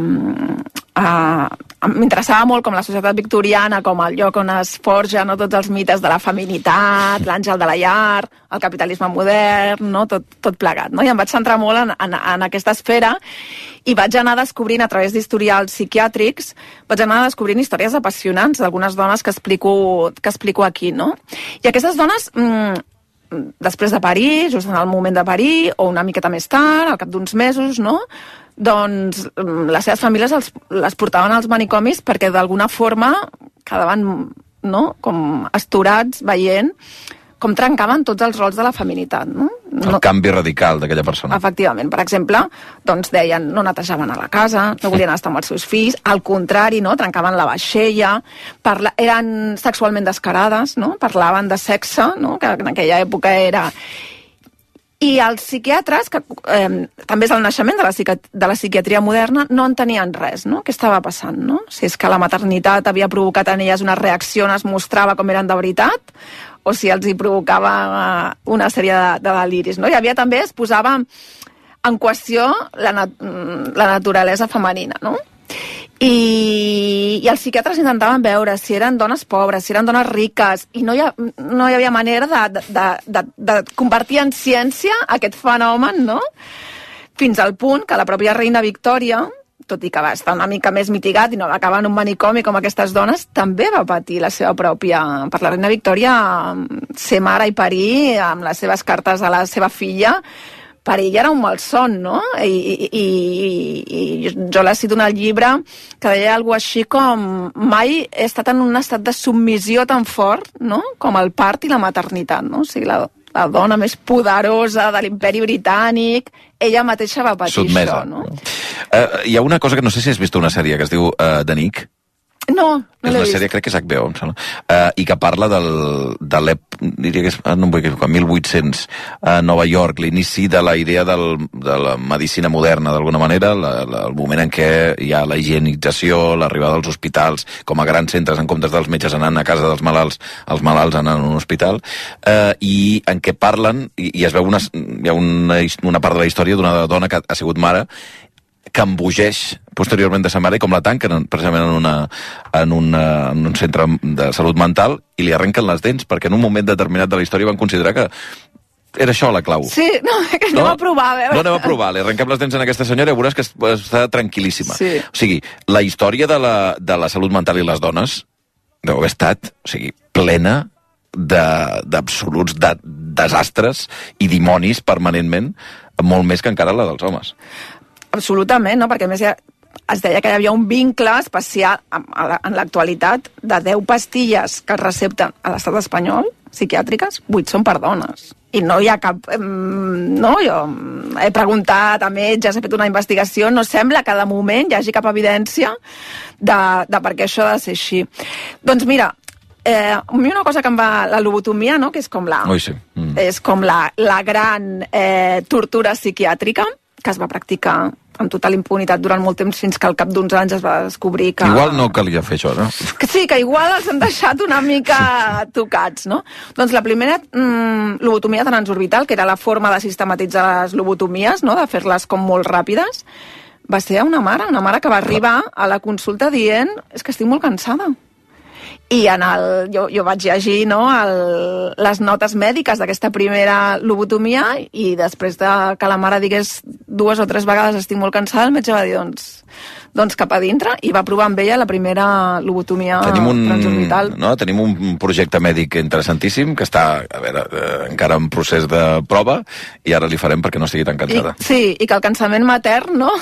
m'interessava molt com la societat victoriana, com el lloc on es forja, no, tots els mites de la feminitat, l'àngel de la llar, el capitalisme modern, no, tot plegat. No? I em vaig centrar molt en aquesta esfera i vaig anar descobrint a través d'historials psiquiàtrics, vaig anar descobrint històries apassionants d'algunes dones que explico aquí. No? I aquestes dones... després de parir, just en el moment de parir, o una miqueta més tard, al cap d'uns mesos, no? Doncs les seves famílies les portaven als manicomis perquè d'alguna forma quedaven, no?, com astorats veient com trencaven tots els rols de la feminitat, no? El canvi radical d'aquella persona. Efectivament. Per exemple, doncs deien, no netejaven a la casa, no volien estar amb els seus fills, al contrari, no? Trencaven la vaixella, eren sexualment descarades, no? Parlaven de sexe, no? Que en aquella època era... I els psiquiatres, que també és el naixement de la psiquiatria moderna, no entenien res, no? Què estava passant, no? Si és que la maternitat havia provocat en elles una reacció on es mostrava com eren de veritat, o si els hi provocava una sèrie de deliris, no? I havia també, es posava en qüestió la naturalesa femenina, no? I els psiquiatres intentaven veure si eren dones pobres, si eren dones riques, i no hi havia manera de convertir en ciència aquest fenomen, no? Fins al punt que la pròpia reina Victòria, tot i que va estar una mica més mitigat i no va acabar en un manicomi com aquestes dones, també va patir la seva pròpia... Per la reina Victòria, ser mare i parir amb les seves cartes a la seva filla, per ella era un malson, no? I jo la cito en el llibre que deia alguna cosa així com mai he estat en un estat de submissió tan fort, no?, com el part i la maternitat, no? O sigui, la dona més poderosa de l'imperi britànic, ella mateixa va patir sotmesa. Això, no? Hi ha una cosa que no sé si has vist una sèrie que es diu The Nick. No és una sèrie, crec que és HBO, em sembla, i que parla diria que és, no em vull equivocar, 1800, a Nova York, l'inici de la idea de la medicina moderna, d'alguna manera, el moment en què hi ha la higienització, l'arribada als hospitals, com a grans centres, en comptes dels metges anant a casa dels malalts, els malalts anant a un hospital, i en què parlen, i es veu hi ha una part de la història d'una dona que ha sigut mare, que embogeix posteriorment de sa mare i com la tanquen precisament en un centre de salut mental i li arrenquen les dents perquè en un moment determinat de la història van considerar que era això la clau. Sí, que anem a provar, a veure. No, anem a provar, li arrenquem les dents a aquesta senyora i veuràs que està tranquil·líssima. Sí. O sigui, la història de la salut mental i les dones deu haver estat, plena d'absoluts desastres i dimonis permanentment, molt més que encara la dels homes. Absolutament, no? Perquè a més es deia que hi havia un vincle especial en l'actualitat de 10 pastilles que es recepten a l'estat espanyol, psiquiàtriques, 8 són per dones. I no hi ha cap... No, jo he preguntat a metges, he fet una investigació, no sembla que de moment hi hagi cap evidència de per què això ha de ser així. Doncs mira, a mi una cosa que em va... La lobotomia, no?, que és com és com la gran tortura psiquiàtrica que es va practicar amb total impunitat durant molt temps fins que al cap d'uns anys es va descobrir que... Igual no calia fer això, no? Que sí, que igual els han deixat una mica tocats, no? Doncs la primera lobotomia transorbital, que era la forma de sistematitzar les lobotomies, no?, de fer-les com molt ràpides, va ser a una mare que va arribar a la consulta dient és que estic molt cansada. I jo vaig llegir, no, les notes mèdiques d'aquesta primera lobotomia i després que la mare digués 2 o 3 vegades estic molt cansada, el metge va dir doncs cap a dintre i va provar amb ella la primera lobotomia transorbital. Tenim un projecte mèdic interessantíssim que està, encara en procés de prova i ara li farem perquè no estigui tan cansada. Sí, i que el cansament matern, no?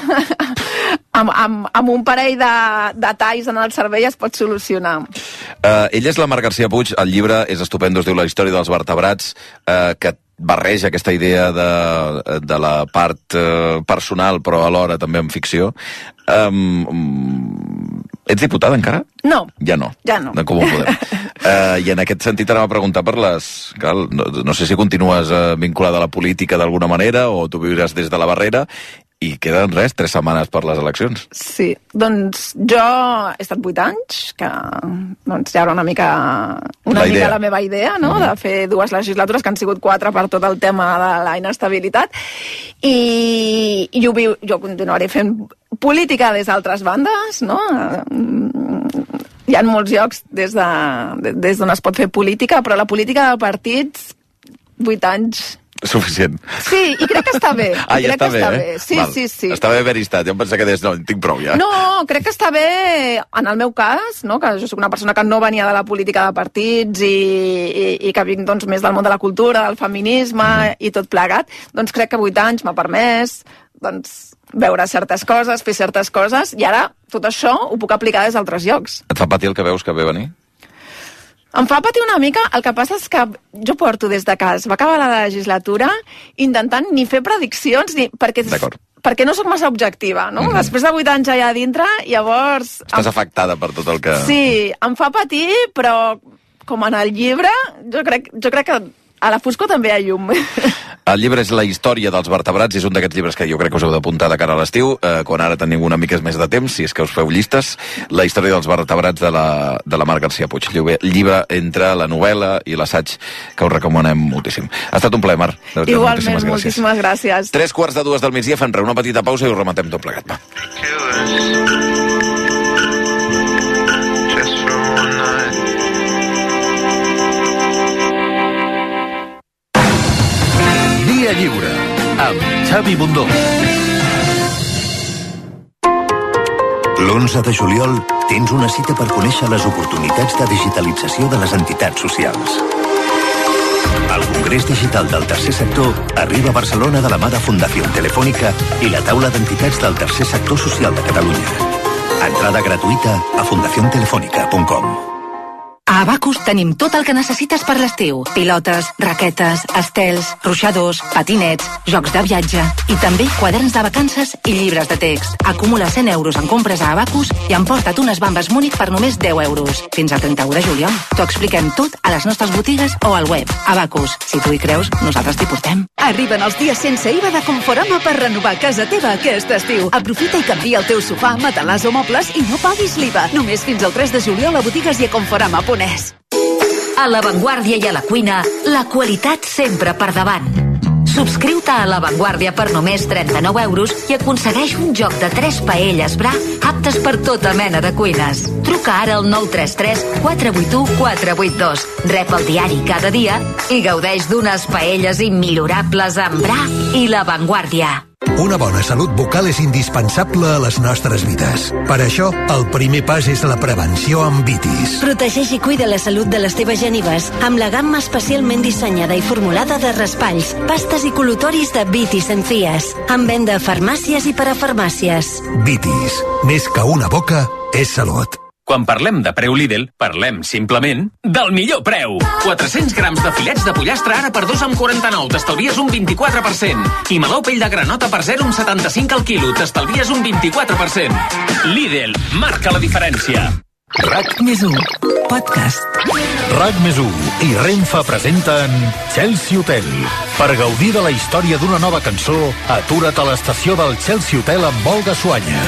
amb un parell de talls en el cervell es pot solucionar. Ella és la Mar García Puig, el llibre és estupendo, es diu La història dels vertebrats, que barreja aquesta idea de la part personal, però alhora també en ficció. Ets diputada encara? No. Ja no. De Comú Podem. I en aquest sentit anava a preguntar per les... No sé si continues vinculada a la política d'alguna manera o tu viuràs des de la barrera. I queden 3 setmanes per les eleccions. Sí, doncs jo he estat 8 anys, que doncs ja era una mica la meva idea, no?, de fer 2 legislatures, que han sigut 4 per tot el tema de la inestabilitat, i jo continuaré fent política des d'altres bandes, no? Hi ha molts llocs des d'on es pot fer política, però la política de partits, 8 anys... Suficient. Sí, i crec que està bé. Ja està bé, eh? Sí. Està bé haver-hi estat. Jo em pensava que deies, no, en tinc prou ja. No, crec que està bé, en el meu cas, no?, que jo soc una persona que no venia de la política de partits i que vinc doncs, més del món de la cultura, del feminisme i tot plegat, doncs crec que 8 anys m'ha permès doncs, veure certes coses, fer certes coses, i ara tot això ho puc aplicar des d'altres llocs. Et fa patir el que veus que ve venir? Em fa patir una mica, el que passa és que jo porto des de que es va acabar la legislatura intentant ni fer prediccions, perquè no sóc massa objectiva, no? Després de 8 anys allà dintre, llavors... Estàs afectada per tot el que... Sí, em fa patir, però com en el llibre, jo crec que a la foscor també hi ha llum. El llibre és La història dels vertebrats, és un d'aquests llibres que jo crec que us heu d'apuntar de cara a l'estiu, quan ara teniu una mica més de temps, si és que us feu llistes. La història dels vertebrats de la Mar García Puig. Llibre entre la novel·la i l'assaig, que us recomanem moltíssim. Ha estat un plaer, Mar. Igualment, moltíssimes gràcies. 3:45 del migdia, fem una petita pausa i ho rematem tot plegat. Va. Dia lliure, amb Xavi Bundó. L'11 de juliol tens una cita per conèixer les oportunitats de digitalització de les entitats socials. El Congrés Digital del Tercer Sector arriba a Barcelona de la mà de Fundació Telefònica i la taula d'entitats del Tercer Sector Social de Catalunya. Entrada gratuïta a fundaciontelefónica.com. A Abacus tenim tot el que necessites per l'estiu. Pilotes, raquetes, estels, ruixadors, patinets, jocs de viatge i també quaderns de vacances i llibres de text. Acumula 100 euros en compres a Abacus i emporta't unes bambes Múnich per només 10 euros. Fins al 31 de juliol. T'ho expliquem tot a les nostres botigues o al web. Abacus. Si tu hi creus, nosaltres t'hi portem. Arriben els dies sense IVA de Conforama per renovar casa teva aquest estiu. Aprofita i canvia el teu sofà, matalàs o mobles i no paguis l'IVA. Només fins al 3 de juliol a botigues i a Conforama.es. A La Vanguardia i a la cuina, la qualitat sempre per davant. Subscriu-te a La Vanguardia per només 39 euros i aconsegueix un joc de 3 paelles Bra aptes per tota mena de cuines. Truca ara al 933 481 482. Rep el diari cada dia i gaudeix d'unes paelles immillorables amb Bra i La Vanguardia. Una bona salut bucal és indispensable a les nostres vides. Per això, el primer pas és la prevenció amb Vitis. Protegeix i cuida la salut de les teves genives amb la gamma especialment dissenyada i formulada de raspalls, pastes i col·lutoris de Vitis Encías, amb venda a farmàcies i parafarmàcies. Vitis. Més que una boca, és salut. Quan parlem de preu Lidl, parlem simplement del millor preu. 400 grams de filets de pollastre ara per 2,49, t'estalvies un 24%. I meló pell de granota per 0,75 al quilo, t'estalvies un 24%. Lidl, marca la diferència. RAC+1, podcast. RAC+1 i Renfe presenten Chelsea Hotel. Per gaudir de la història d'una nova cançó, atura't a l'estació del Chelsea Hotel amb Olga Suanya.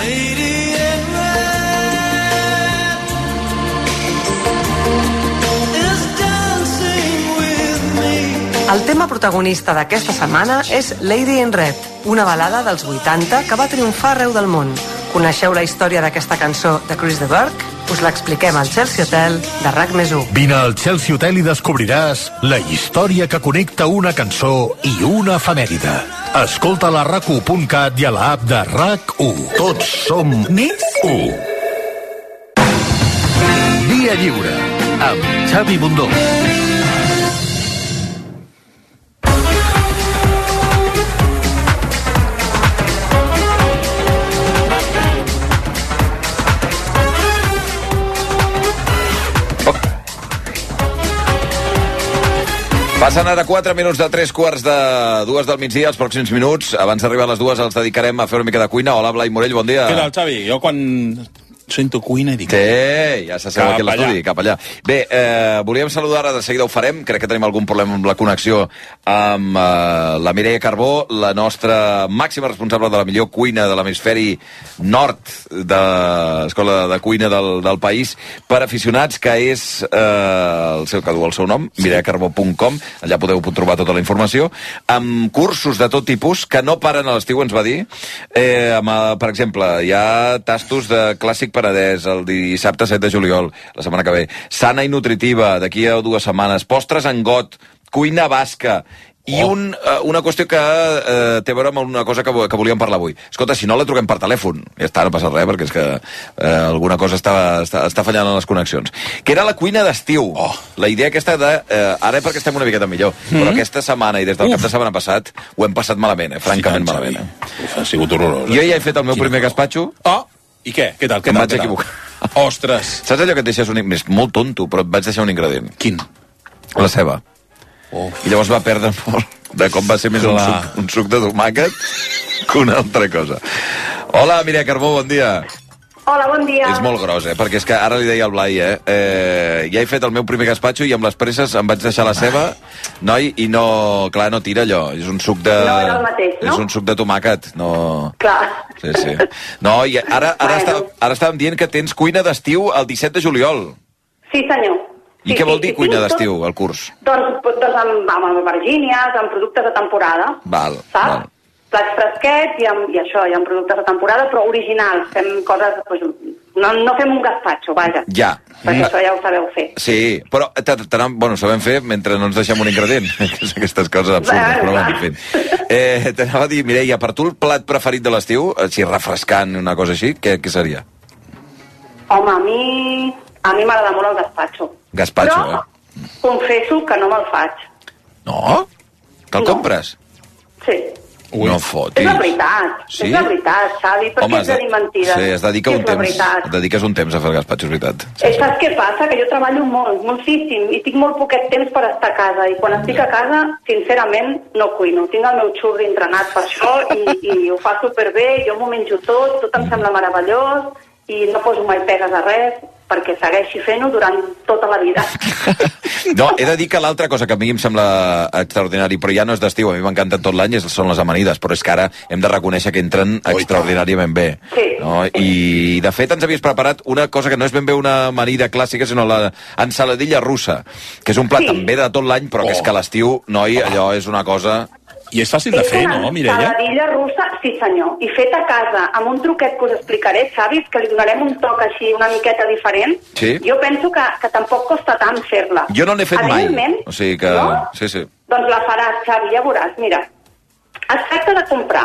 El tema protagonista d'aquesta setmana és Lady in Red, una balada dels 80 que va triomfar arreu del món. Coneixeu la història d'aquesta cançó de Chris de Burgh? Us l'expliquem al Chelsea Hotel de RAC+1. Vine al Chelsea Hotel i descobriràs la història que connecta una cançó i una efemèride. Escolta-la a RAC1.cat i a l'app de RAC1. Tots som més 1. Dia lliure amb Xavi Bundó. Passen ara 4 minuts de 3:45 del migdia. Els pròxims minuts, abans d'arribar a les 2, els dedicarem a fer una mica de cuina. Hola, Blai Morell, bon dia. Què tal, Xavi? Jo quan sento cuina i dic... Sí, ja s'asseu aquí a l'estudi, cap allà. Bé, volíem saludar, ara de seguida ho farem, crec que tenim algun problema amb la connexió amb la Mireia Carbó, la nostra màxima responsable de la millor cuina de l'hemisferi nord de l'Escola de Cuina del país per aficionats, que és el seu nom, mireiacarbó.com, allà podeu trobar tota la informació, amb cursos de tot tipus que no paren a l'estiu, ens va dir. Per exemple, hi ha tastos de clàssic Penedès el dissabte 7 de juliol, la setmana que ve. Sana i nutritiva, d'aquí a 2 setmanes. Postres en got, cuina basca, i una qüestió que té a veure amb una cosa que volíem parlar avui. Escolta, si no la truquem per telèfon, ja està, no passa res, perquè és que alguna cosa està fallant en les connexions. Que era la cuina d'estiu. La idea aquesta de... ara perquè estem una miqueta millor, però aquesta setmana i des del cap de setmana passat ho hem passat malament, francament malament. Ha sigut horrorós. Jo ja he fet el meu primer gazpacho. I què? Què tal? Em vaig equivocar. Ostres! Saps allò que et deixes un... És molt tonto, però et vaig deixar un ingredient. Quin? La ceba. I llavors va perdre molt de com va ser més un suc de tomàquet que una altra cosa. Hola, Mireia Carbó, bon dia. Hola, bon dia. És molt gros, perquè és que ara li deia al Blai, ja he fet el meu primer gazpacho i amb les presses em vaig deixar la ceba, noi, i no, clar, no tira allò. És un suc de... No era el mateix, no? És un suc de tomàquet, no... Clar. Sí. No, i ara estàvem dient que tens cuina d'estiu el 17 de juliol. Sí, senyor. I què vol dir cuina d'estiu, el curs? Doncs amb albergínies, amb productes de temporada. Val. Saps? Plats fresquets i això, i amb productes de temporada, però originals. Fem coses... No fem un gazpacho, vaja. Ja. Perquè això ja ho sabeu fer. Sí, però sabem fer mentre no ens deixem un ingredient. Aquestes coses absurdes, però en fi. T'anava a dir, Mireia, per tu el plat preferit de l'estiu, si refrescant, una cosa així, què seria? Home, a mi m'agrada molt el gazpacho. Gazpacho, però confesso que no me'l faig. No? Que el compres? Sí. No fotis. És la veritat, sí? És la veritat, Xavi, perquè ets de dir mentides. Sí, es dediques un temps a fer el gazpacho, és veritat. Saps què passa? Que jo treballo moltíssim, i tinc molt poquet temps per estar a casa, i quan estic a casa, sincerament, no cuino. Tinc el meu xurri entrenat per això, i ho fa superbé, jo m'ho menjo tot em sembla meravellós, i no poso mai pegues a res, perquè segueixi fent-ho durant tota la vida. No, he de dir que l'altra cosa que a mi em sembla extraordinari, però ja no és d'estiu, a mi m'encanten tot l'any, són les amanides, però és que ara hem de reconèixer que entren extraordinàriament bé. Sí. No? I, de fet, ens havies preparat una cosa que no és ben bé una amanida clàssica, sinó la ensaladilla russa, que és un plat també de tot l'any, però que és que a l'estiu, noi, allò és una cosa... I és fàcil de fer, no, Mireia? Ensaladilla russa, sí senyor, i feta a casa, amb un truquet que us explicaré, Xavi, que li donarem un toc així una miqueta diferent. Sí? Jo penso que tampoc costa tant fer-la. Jo no n'he fet mai. O sigui que... No? Sí. Doncs la faràs, Xavi, ja veuràs. Mira, es tracta de comprar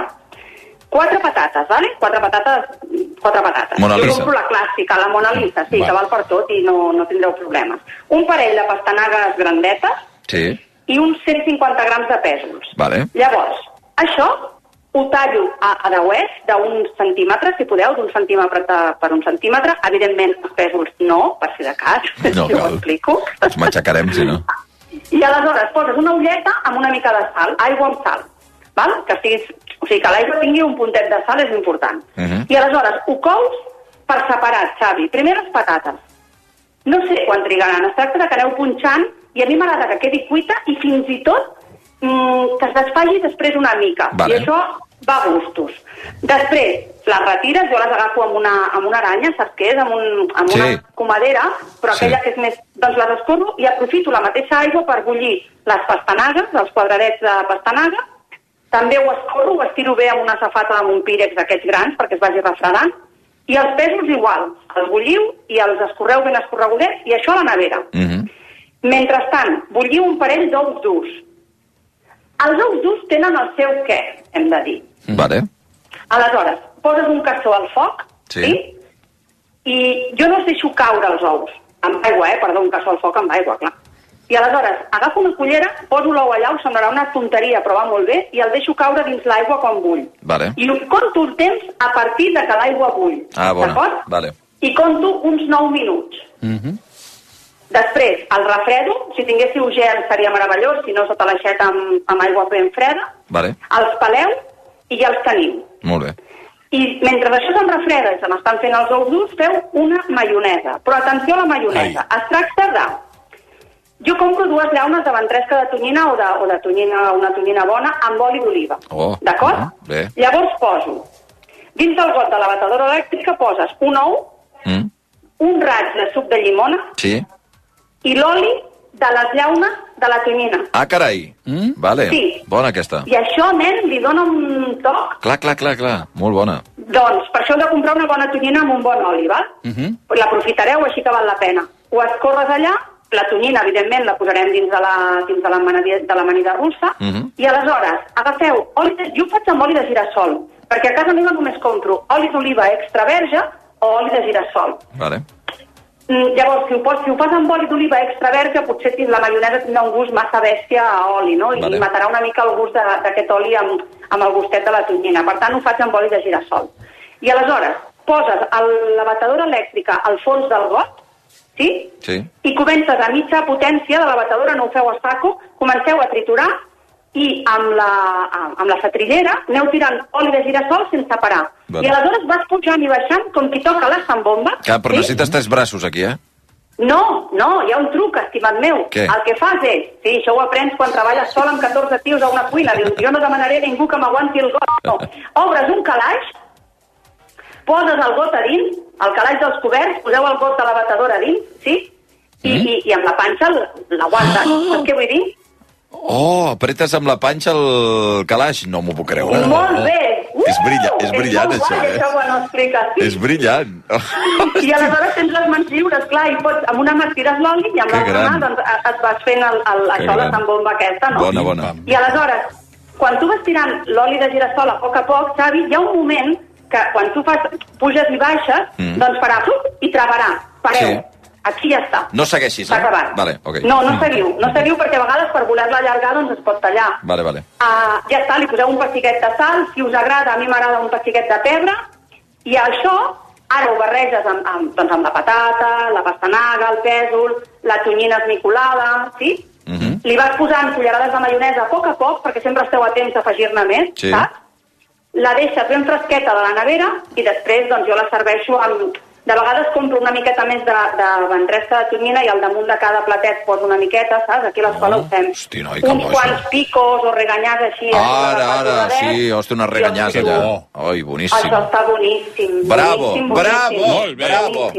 4 patates, ¿vale? 4 patates. Mona Lisa. Jo compro la clàssica, la Mona Lisa, sí, que val per tot i no tindreu problemes. Un parell de pastanagues grandetes. Sí. I uns 150 grams de pèsols. Vale. Llavors, això ho tallo a deuers d'un centímetre, si podeu, d'un centímetre per un centímetre. Evidentment, els pèsols no, per si de cas, no, si ho explico. Els matxacarem, si no. I aleshores poses una ulleta amb una mica de sal, aigua amb sal, val? O sigui, que l'aigua tingui un puntet de sal és important. I aleshores ho cous per separat, Xavi. Primer les patates. No sé quan trigaran, es tracta de que aneu punxant, i a mi m'agrada que quedi cuita i fins i tot que es desfagi després una mica. Vale. I això va a gustos. Després, les retires, jo les agafo amb una aranya, saps què és? Amb una comadera, però aquella que és més... Doncs les escorro i aprofito la mateixa aigua per bullir les pastanagues, els quadradets de pastanaga. També ho escorro, ho estiro bé amb una safata amb un pírex d'aquests grans perquè es vagi refredant. I els pèsols igual, els bulliu i els escorreu ben escorregudets i això a la nevera. Mentrestant, bulliu un parell d'ous durs. Els ous durs tenen el seu què, hem de dir. Vale. Aleshores, poses un cassó al foc, sí? I jo no els deixo caure els ous. Amb aigua, perdó, un cassó al foc amb aigua, clar. I aleshores, agafo una cullera, poso l'ou allà, us semblarà una tonteria, però va molt bé, i el deixo caure dins l'aigua quan bull. Vale. I compto el temps a partir de que l'aigua bull. D'acord? Vale. I compto uns 9 minuts. Després, el refredo, si tinguéssiu gel seria meravellós, si no sota l'aixeta amb aigua ben freda. Vale. Els peleu i ja els teniu. Molt bé. I mentre això se'n refreda i se n'estan fent els ous durs, feu una maionesa. Però atenció a la maionesa. Es tracta de... Jo compro 2 llaunes de ventresca de tonyina o de tonyina, una tonyina bona, amb oli d'oliva. D'acord? Llavors poso, dins del got de la batedora elèctrica poses un ou, un raig de suc de llimona i l'oli de les llaunes de la tonyina. Ah, carai. Vale. Sí. Bona aquesta. I això, nen, li dona un toc. Clar. Molt bona. Doncs per això heu de comprar una bona tonyina amb un bon oli, val? L'aprofitareu, així que val la pena. Ho escorres allà, la tonyina, evidentment, la posarem dins de l'amanida russa, i aleshores agafeu oli jo ho faig amb oli de girassol, perquè a casa meva només compro oli d'oliva extra verge o oli de girassol. Vale. Llavors, si ho fas amb oli d'oliva extra verge, potser la maionesa tindrà un gust massa bèstia a oli, no? I matarà una mica el gust d'aquest oli amb el gustet de la tonyina. Per tant, ho faig amb oli de girassol. I aleshores, poses la batedora elèctrica al fons del got, sí? I comences a mitja potència de la batedora, no ho feu a saco, comenceu a triturar i amb la fatrillera aneu tirant oli de girassol sense parar. I aleshores vas pujant i baixant com qui toca la zambomba. Però necessites 3 braços aquí, No, hi ha un truc, estimat meu. Què? El que fas és, això ho aprens quan treballes sol amb 14 tios a una cuina, dius, jo no demanaré a ningú que m'aguanti el got, no. Obres un calaix, poses el got a dins, el calaix dels coberts, poseu el got de la batedora a dins, sí? I amb la panxa l'aguantes. Saps què vull dir? Apretes amb la panxa el calaix. No m'ho puc creure. Molt bé. És brillant, això, Això quan ho expliques, sí. És brillant. I aleshores tens les mans lliures, clar, i pots, amb una mà tires l'oli i amb l'altra mà doncs, et vas fent la zambomba aquesta, no? Bona. I aleshores, quan tu vas tirant l'oli de girassol a poc, Xavi, hi ha un moment que quan tu puges i baixes, doncs farà i travarà. Pareu. Aquí ja està. No segueixis, S'ha acabat. Vale, ok. No seguiu perquè a vegades per voler-la allargar doncs es pot tallar. Vale. Ja està, li poseu un pessiquet de sal, si us agrada, a mi m'agrada un pessiquet de pebre, i això ara ho barreges amb la patata, la pastanaga, el pèsol, la tonyina esmicolada, sí? Li vas posant cullerades de maionesa a poc, perquè sempre esteu a temps d'afegir-ne més, saps? La deixes ben fresqueta de la nevera i després doncs jo la serveixo amb... De vegades compro una miqueta més de ventresca de tonyina i al damunt de cada platet poso una miqueta, saps? Aquí a l'escola ho fem. Uns quants picos o reganyars així. Ara, sí, unes reganyars allà. Ai, boníssim. Això està boníssim. Bravo. Molt bé.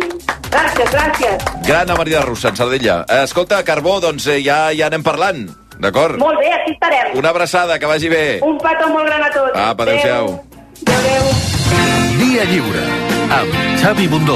Gràcies. Gran Maria Russa, en Sardella. Escolta, Carbó, doncs ja anem parlant, d'acord? Molt bé, aquí estarem. Una abraçada, que vagi bé. Un petó molt gran a tots. Adéu-siau. Adéu. Dia lliure, amb Xavi Bundó.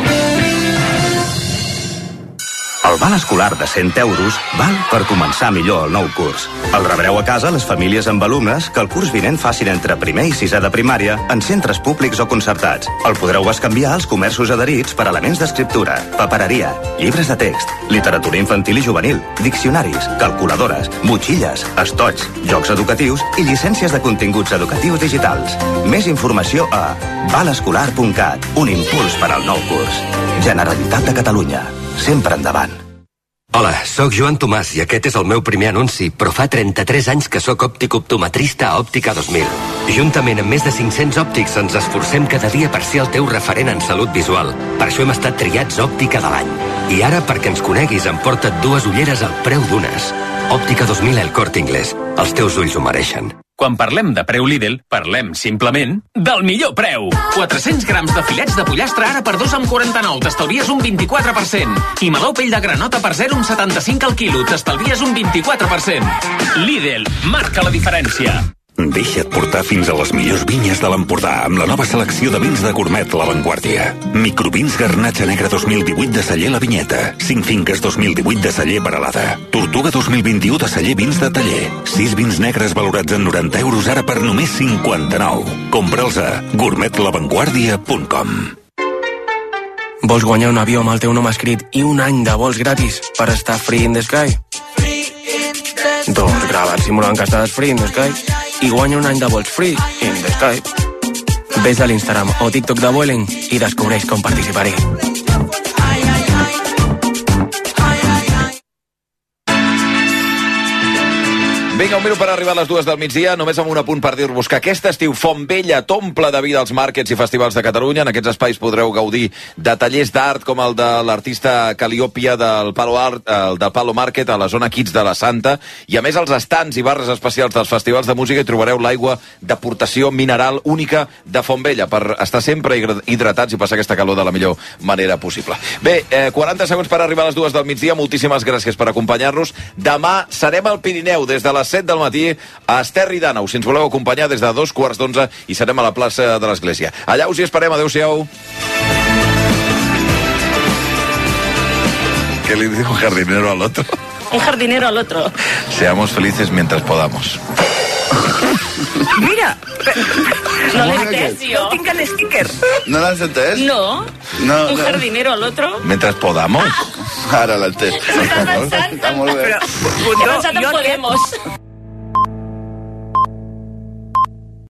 El val escolar de 100 euros val per començar millor el nou curs. El rebreu a casa les famílies amb alumnes que el curs vinent facin entre primer i sisè de primària en centres públics o concertats. El podreu bescanviar als comerços adherits per elements d'escriptura, papereria, llibres de text, literatura infantil i juvenil, diccionaris, calculadores, motxilles, estoigs, jocs educatius i llicències de continguts educatius digitals. Més informació a valescolar.cat, un impuls per al nou curs. Generalitat de Catalunya. Sempre endavant. Hola, sóc Joan Tomàs i aquest és el meu primer anunci, però fa 33 anys que sóc òptic optometrista a Òptica 2000. Juntament amb més de 500 òptics ens esforcem cada dia per ser el teu referent en salut visual. Per això hem estat triats Òptica de l'any. I ara, perquè ens coneguis, emporta't 2 ulleres al preu d'unes. Òptica 2000 El Corte Inglés. Els teus ulls ho mereixen. Quan parlem de preu Lidl, parlem simplement del millor preu. 400 grams de filets de pollastre ara per 2,49, t'estalvies un 24%. I meló pell de granota per 0,75 al quilo, t'estalvies un 24%. Lidl, marca la diferència. Deixa't portar fins a les millors vinyes de l'Empordà amb la nova selecció de vins de gourmet La Vanguardia. Microvins Garnatxa Negra 2018 de Celler La Vinyeta. 5 finques 2018 de Celler Peralada. Tortuga 2021 de Celler Vins de Taller. 6 vins negres valorats en 90 euros ara per només 59. Compra'ls a gourmetlavanguardia.com. Vols guanyar un avió amb el teu nom escrit i un any de vols gratis per estar free in the sky? Doncs grava't simulant que estàs free in the sky i guanya un any de vols free in the sky. Ves a l'Instagram o TikTok de Vueling i descobreix com participar-hi. Vinga, un minut per arribar a les 2 del migdia, només amb un apunt per dir-vos que aquest estiu Fontvella t'omple de vida als màrquets i festivals de Catalunya. En aquests espais podreu gaudir de tallers d'art com el de l'artista Caliopia del Palo Market a la zona Kids de la Santa, i a més els estants i barres especials dels festivals de música hi trobareu l'aigua d'aportació mineral única de Fontvella per estar sempre hidratats i passar aquesta calor de la millor manera possible. Bé, 40 segons per arribar a les 2 del migdia. Moltíssimes gràcies per acompanyar-nos. Demà serem al Pirineu des de les 7 del matí a Esterri d'Àneu, si ens voleu acompanyar des de 2:15, i serem a la plaça de l'Església. Allà us hi esperem. Adéu-siau. ¿Qué le dijo un jardinero al otro? Un jardinero al otro. Seamos felices mientras podamos. Mira, no l'he entès, jo. No tinc el sticker. ¿No l'has entès? No. Un jardinero al otro. Mientras podamos. Ara l'he entès. S'està pensant, però... He pensat en Podemos.